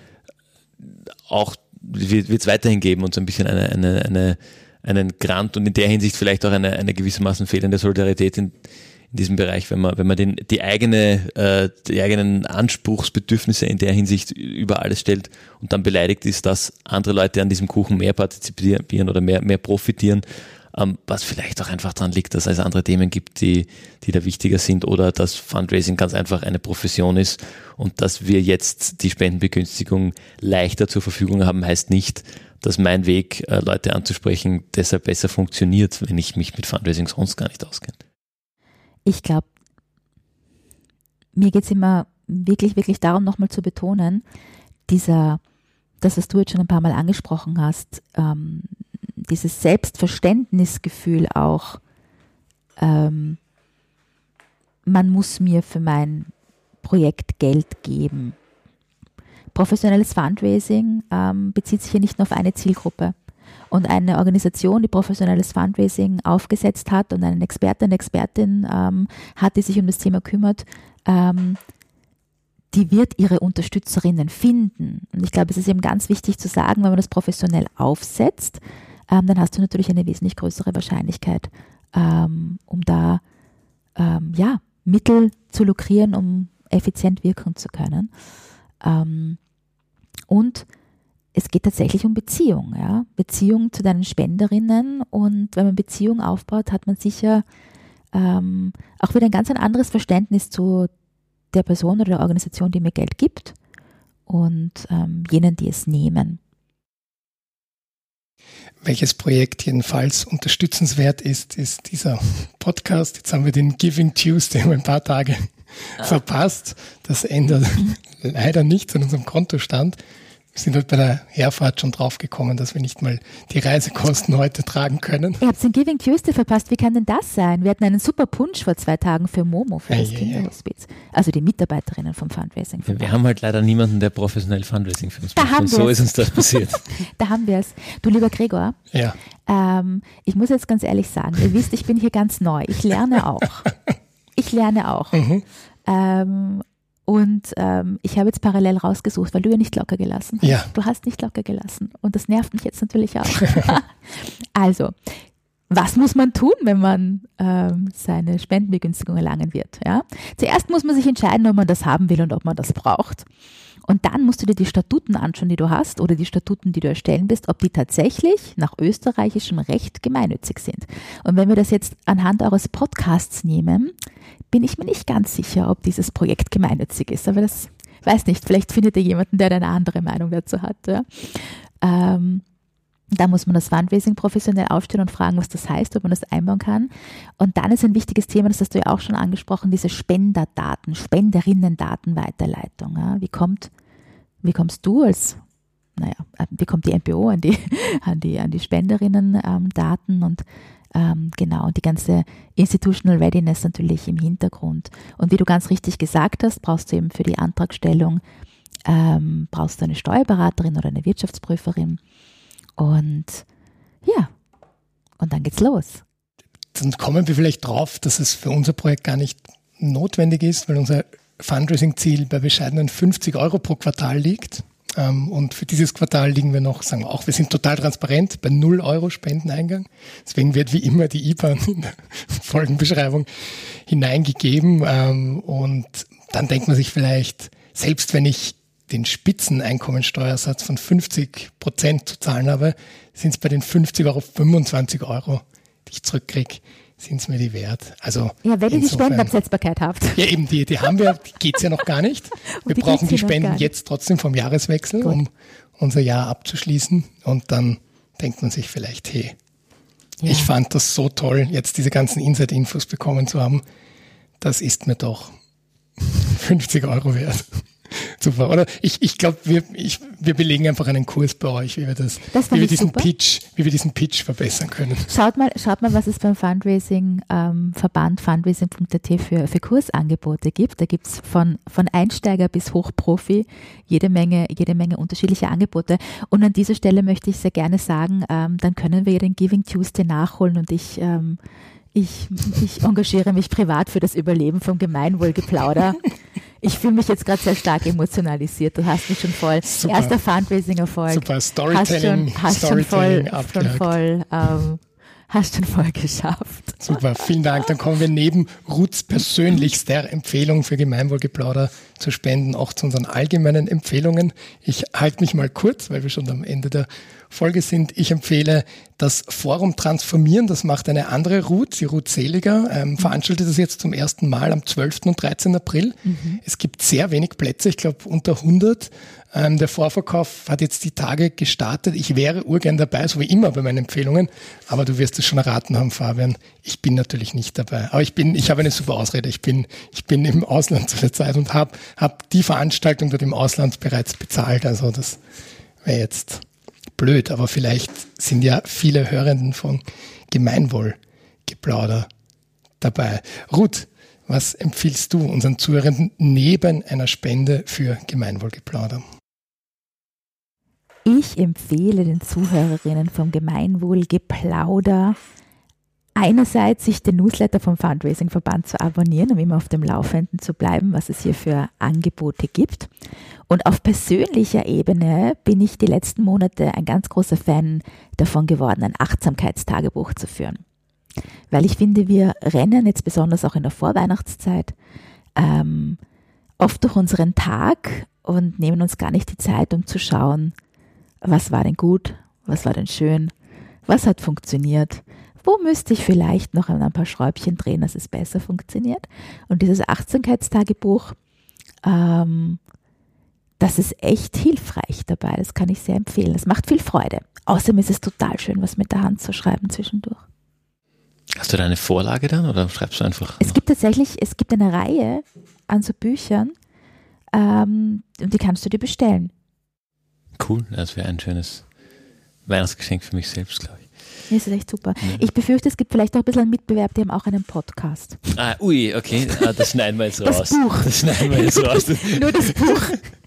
auch wird es weiterhin geben und so ein bisschen eine, eine, eine einen Grant und in der Hinsicht vielleicht auch eine, eine gewissermaßen fehlende Solidarität in, in diesem Bereich, wenn man, wenn man den, die eigene, äh, die eigenen Anspruchsbedürfnisse in der Hinsicht über alles stellt und dann beleidigt ist, dass andere Leute an diesem Kuchen mehr partizipieren oder mehr, mehr profitieren, ähm, was vielleicht auch einfach daran liegt, dass es andere Themen gibt, die, die da wichtiger sind oder dass Fundraising ganz einfach eine Profession ist und dass wir jetzt die Spendenbegünstigung leichter zur Verfügung haben, heißt nicht, dass mein Weg, Leute anzusprechen, deshalb besser funktioniert, wenn ich mich mit Fundraising sonst gar nicht auskenne. Ich glaube, mir geht es immer wirklich, wirklich darum, nochmal zu betonen, dieser, das, was du jetzt schon ein paar Mal angesprochen hast, ähm, dieses Selbstverständnisgefühl auch, ähm, man muss mir für mein Projekt Geld geben. Professionelles Fundraising ähm, bezieht sich hier nicht nur auf eine Zielgruppe. Und eine Organisation, die professionelles Fundraising aufgesetzt hat und einen Experten, eine Expertin ähm, hat, die sich um das Thema kümmert, ähm, die wird ihre Unterstützerinnen finden. Und ich glaube, es ist eben ganz wichtig zu sagen, wenn man das professionell aufsetzt, ähm, dann hast du natürlich eine wesentlich größere Wahrscheinlichkeit, ähm, um da ähm, ja, Mittel zu lukrieren, um effizient wirken zu können. Ähm, Und es geht tatsächlich um Beziehung, ja? Beziehung zu deinen Spenderinnen, und wenn man Beziehung aufbaut, hat man sicher ähm, auch wieder ein ganz ein anderes Verständnis zu der Person oder der Organisation, die mir Geld gibt, und ähm, jenen, die es nehmen. Welches Projekt jedenfalls unterstützenswert ist, ist dieser Podcast. Jetzt haben wir den Giving Tuesday um ein paar Tage ah. verpasst. Das ändert leider nichts an unserem Kontostand. Wir sind halt bei der Herfahrt schon draufgekommen, dass wir nicht mal die Reisekosten heute tragen können. Ihr habt den Giving Tuesday verpasst. Wie kann denn das sein? Wir hatten einen super Punsch vor zwei Tagen für Momo, für das Kinderhospiz. Also die Mitarbeiterinnen vom Fundraising. Ja, wir haben halt leider niemanden, der professionell Fundraising für uns da macht. Und so ist uns das passiert. Da haben wir es. Du, lieber Gregor, ja. ähm, ich muss jetzt ganz ehrlich sagen, ihr wisst, ich bin hier ganz neu. Ich lerne auch. Ich lerne auch. Mhm. Ähm, Und ähm, ich habe jetzt parallel rausgesucht, weil du ja nicht locker gelassen hast. Ja. Du hast nicht locker gelassen. Und das nervt mich jetzt natürlich auch. Also, was muss man tun, wenn man ähm, seine Spendenbegünstigung erlangen wird? Ja? Zuerst muss man sich entscheiden, ob man das haben will und ob man das braucht. Und dann musst du dir die Statuten anschauen, die du hast, oder die Statuten, die du erstellen bist, ob die tatsächlich nach österreichischem Recht gemeinnützig sind. Und wenn wir das jetzt anhand eures Podcasts nehmen, bin ich mir nicht ganz sicher, ob dieses Projekt gemeinnützig ist. Aber das weiß nicht, vielleicht findet ihr jemanden, der eine andere Meinung dazu hat. Ja. Ähm, Da muss man das Fundraising professionell aufstellen und fragen, was das heißt, ob man das einbauen kann. Und dann ist ein wichtiges Thema, das hast du ja auch schon angesprochen, diese Spenderdaten, Spenderinnendatenweiterleitung. Ja? Wie kommt, wie kommst du als, naja, wie kommt die M P O an die, an die, an die Spenderinnendaten ähm, und ähm, genau, und die ganze Institutional Readiness natürlich im Hintergrund. Und wie du ganz richtig gesagt hast, brauchst du eben für die Antragstellung, ähm, brauchst du eine Steuerberaterin oder eine Wirtschaftsprüferin. Und ja, und dann geht's los. Dann kommen wir vielleicht drauf, dass es für unser Projekt gar nicht notwendig ist, weil unser Fundraising-Ziel bei bescheidenen fünfzig Euro pro Quartal liegt. Und für dieses Quartal liegen wir noch, sagen wir auch, wir sind total transparent bei null Euro Spendeneingang. Deswegen wird wie immer die I B A N in der Folgenbeschreibung hineingegeben. Und dann denkt man sich vielleicht, selbst wenn ich den Spitzeneinkommensteuersatz von fünfzig Prozent zu zahlen habe, sind es bei den fünfzig Euro fünfundzwanzig Euro, die ich zurückkriege, sind es mir die wert. Also ja, wenn ihr die Spendenabsetzbarkeit habt. Ja, eben, die, die haben wir, die geht's ja noch gar nicht. Wir die brauchen die Spenden jetzt trotzdem vom Jahreswechsel, Gut. um unser Jahr abzuschließen. Und dann denkt man sich vielleicht, hey, ja. ich fand das so toll, jetzt diese ganzen Inside-Infos bekommen zu haben. Das ist mir doch fünfzig Euro wert. Super, oder? Ich, ich glaube, wir, ich, wir belegen einfach einen Kurs bei euch, wie wir das, das wie wir diesen super. Pitch, wie wir diesen Pitch verbessern können. Schaut mal, schaut mal, was es beim Fundraising ähm, Verband fundraising punkt a t für, für Kursangebote gibt. Da gibt es von, von Einsteiger bis Hochprofi jede Menge, jede Menge unterschiedliche Angebote. Und an dieser Stelle möchte ich sehr gerne sagen, ähm, dann können wir ja den Giving Tuesday nachholen und ich ähm, Ich, ich engagiere mich privat für das Überleben vom Gemeinwohlgeplauder. Ich fühle mich jetzt gerade sehr stark emotionalisiert. Du hast mich schon voll. Super. Erster Fundraising-Erfolg. Super, Storytelling. Hast schon, hast Storytelling schon voll, schon voll, ähm, hast schon voll geschafft. Super, vielen Dank. Dann kommen wir neben Ruths persönlichster Empfehlung für Gemeinwohlgeplauder zu spenden auch zu unseren allgemeinen Empfehlungen. Ich halte mich mal kurz, weil wir schon am Ende der Folge sind. Ich empfehle das Forum Transformieren, das macht eine andere Ruth, die Ruth Seliger, ähm, veranstaltet das jetzt zum ersten Mal am zwölften und dreizehnten April. Mhm. Es gibt sehr wenig Plätze, ich glaube unter hundert. Ähm, der Vorverkauf hat jetzt die Tage gestartet. Ich wäre urgern dabei, so wie immer bei meinen Empfehlungen, aber du wirst es schon erraten haben, Fabian. Ich bin natürlich nicht dabei, aber ich bin, ich habe eine super Ausrede. Ich bin, ich bin im Ausland zu der Zeit und habe hab die Veranstaltung dort im Ausland bereits bezahlt. Also das wäre jetzt blöd, aber vielleicht sind ja viele Hörenden von Gemeinwohlgeplauder dabei. Ruth, was empfiehlst du unseren Zuhörenden neben einer Spende für Gemeinwohlgeplauder? Ich empfehle den Zuhörerinnen vom Gemeinwohlgeplauder einerseits sich den Newsletter vom Fundraising-Verband zu abonnieren, um immer auf dem Laufenden zu bleiben, was es hier für Angebote gibt. Und auf persönlicher Ebene bin ich die letzten Monate ein ganz großer Fan davon geworden, ein Achtsamkeitstagebuch zu führen. Weil ich finde, wir rennen jetzt besonders auch in der Vorweihnachtszeit ähm, oft durch unseren Tag und nehmen uns gar nicht die Zeit, um zu schauen, was war denn gut, was war denn schön, was hat funktioniert, wo müsste ich vielleicht noch an ein paar Schräubchen drehen, dass es besser funktioniert. Und dieses Achtsamkeitstagebuch, ähm, das ist echt hilfreich dabei, das kann ich sehr empfehlen. Das macht viel Freude. Außerdem ist es total schön, was mit der Hand zu schreiben zwischendurch. Hast du da eine Vorlage dann oder schreibst du einfach? Es gibt tatsächlich, es gibt eine Reihe an so Büchern, ähm, und die kannst du dir bestellen. Cool, das wäre ein schönes Weihnachtsgeschenk für mich selbst, glaube ich. Das ist echt super. Ja. Ich befürchte, es gibt vielleicht auch ein bisschen einen Mitbewerb, die haben auch einen Podcast. Ah, ui, okay, das schneiden wir jetzt raus. Das Buch. Das schneiden wir jetzt raus. Nur das Buch.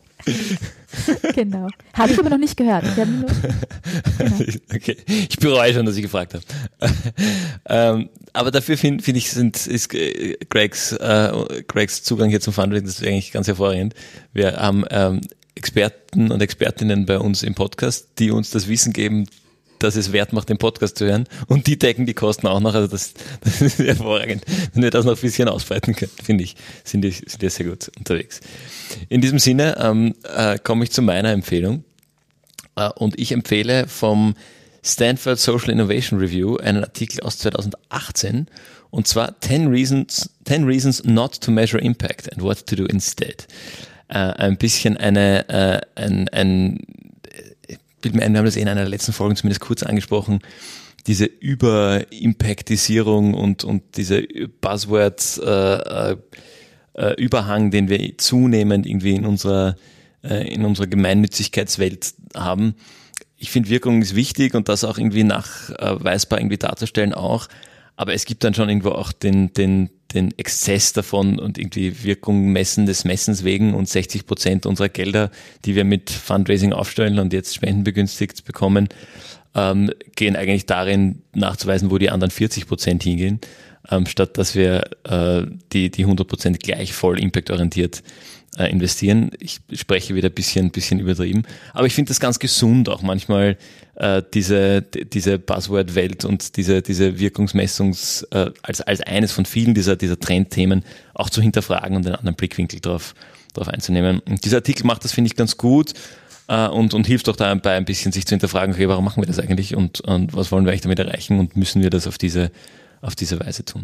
Genau. Habe ich aber noch nicht gehört. Ich nur, genau. Okay, ich bereue schon, dass ich gefragt habe. ähm, aber dafür finde find ich, sind, ist Gregs, äh, Gregs Zugang hier zum Fundraising, das ist eigentlich ganz hervorragend. Wir haben ähm, Experten und Expertinnen bei uns im Podcast, die uns das Wissen geben, dass es wert macht, den Podcast zu hören, und die decken die Kosten auch noch, also das, das ist hervorragend. Wenn wir das noch ein bisschen ausbreiten können, finde ich, sind die, sind die sehr gut unterwegs. In diesem Sinne ähm, äh, komme ich zu meiner Empfehlung, äh, und ich empfehle vom Stanford Social Innovation Review einen Artikel aus zweitausendachtzehn, und zwar ten Reasons, ten Reasons Not to Measure Impact and What to Do Instead. Äh, ein bisschen eine, äh, ein, ein bilde mir ein, wir haben das in einer der letzten Folgen zumindest kurz angesprochen, diese Über-Impactisierung und, und diese Buzzwords äh, äh, Überhang, den wir zunehmend irgendwie in unserer, äh, in unserer Gemeinnützigkeitswelt haben. Ich finde, Wirkung ist wichtig und das auch irgendwie nachweisbar irgendwie darzustellen auch. Aber es gibt dann schon irgendwo auch den, den, den Exzess davon und irgendwie Wirkung messen des Messens wegen, und sechzig Prozent unserer Gelder, die wir mit Fundraising aufstellen und jetzt spendenbegünstigt bekommen, ähm, gehen eigentlich darin nachzuweisen, wo die anderen vierzig Prozent hingehen, ähm, statt dass wir äh, die, die hundert Prozent gleich voll impactorientiert äh, investieren. Ich spreche wieder ein bisschen, bisschen übertrieben, aber ich finde das ganz gesund, auch manchmal äh, diese, diese Buzzword-Welt und diese, diese Wirkungsmessungs, äh, als, als eines von vielen dieser, dieser Trendthemen auch zu hinterfragen und einen anderen Blickwinkel drauf, drauf einzunehmen. Und dieser Artikel macht das, finde ich, ganz gut. Und, und hilft auch dabei ein bisschen, sich zu hinterfragen, okay, warum machen wir das eigentlich und, und was wollen wir eigentlich damit erreichen und müssen wir das auf diese, auf diese Weise tun?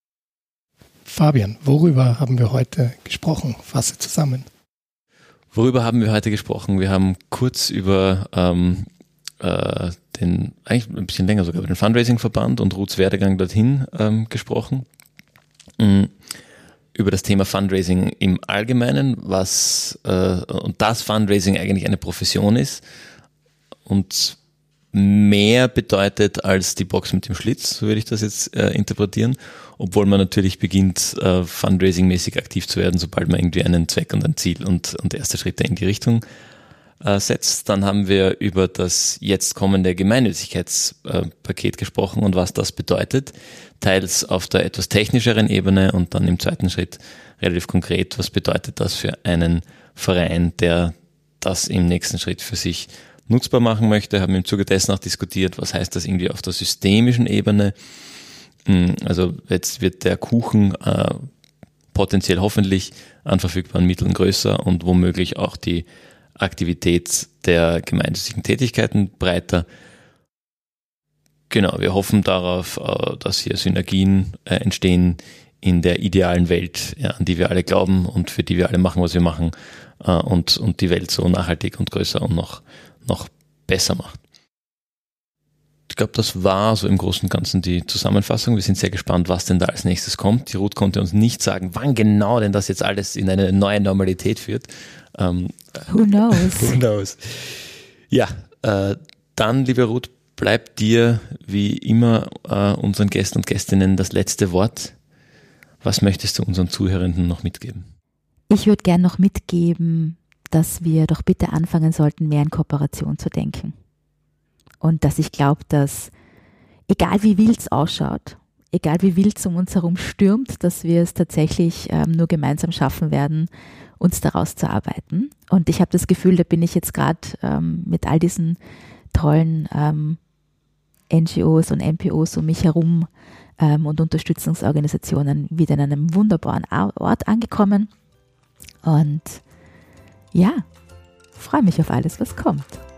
Fabian, worüber haben wir heute gesprochen? Fasse zusammen. Worüber haben wir heute gesprochen? Wir haben kurz über ähm, äh, den, eigentlich ein bisschen länger sogar, über den Fundraising-Verband und Ruths Werdegang dorthin ähm, gesprochen. Mhm. Über das Thema Fundraising im Allgemeinen, was äh, und dass Fundraising eigentlich eine Profession ist und mehr bedeutet als die Box mit dem Schlitz, so würde ich das jetzt äh, interpretieren, obwohl man natürlich beginnt, äh, Fundraising-mäßig aktiv zu werden, sobald man irgendwie einen Zweck und ein Ziel und, und erste Schritte in die Richtung äh, setzt. Dann haben wir über das jetzt kommende Gemeinnützigkeitspaket äh, gesprochen und was das bedeutet, teils auf der etwas technischeren Ebene und dann im zweiten Schritt relativ konkret, was bedeutet das für einen Verein, der das im nächsten Schritt für sich nutzbar machen möchte, haben im Zuge dessen auch diskutiert, was heißt das irgendwie auf der systemischen Ebene. Also jetzt wird der Kuchen äh, potenziell hoffentlich an verfügbaren Mitteln größer und womöglich auch die Aktivität der gemeinnützigen Tätigkeiten breiter. Genau, wir hoffen darauf, dass hier Synergien entstehen in der idealen Welt, ja, an die wir alle glauben und für die wir alle machen, was wir machen, und, und die Welt so nachhaltig und größer und noch, noch besser macht. Ich glaube, das war so im Großen und Ganzen die Zusammenfassung. Wir sind sehr gespannt, was denn da als nächstes kommt. Die Ruth konnte uns nicht sagen, wann genau denn das jetzt alles in eine neue Normalität führt. Ähm, Who knows? Who knows? Ja, äh, dann, liebe Ruth, bleibt dir wie immer äh, unseren Gästen und Gästinnen das letzte Wort. Was möchtest du unseren Zuhörenden noch mitgeben? Ich würde gerne noch mitgeben, dass wir doch bitte anfangen sollten, mehr in Kooperation zu denken. Und dass ich glaube, dass egal wie wild es ausschaut, egal wie wild es um uns herum stürmt, dass wir es tatsächlich ähm, nur gemeinsam schaffen werden, uns daraus zu arbeiten. Und ich habe das Gefühl, da bin ich jetzt gerade ähm, mit all diesen tollen ähm, N G Os und N P Os um mich herum ähm, und Unterstützungsorganisationen wieder in einem wunderbaren Ort angekommen. Und ja, freue mich auf alles, was kommt.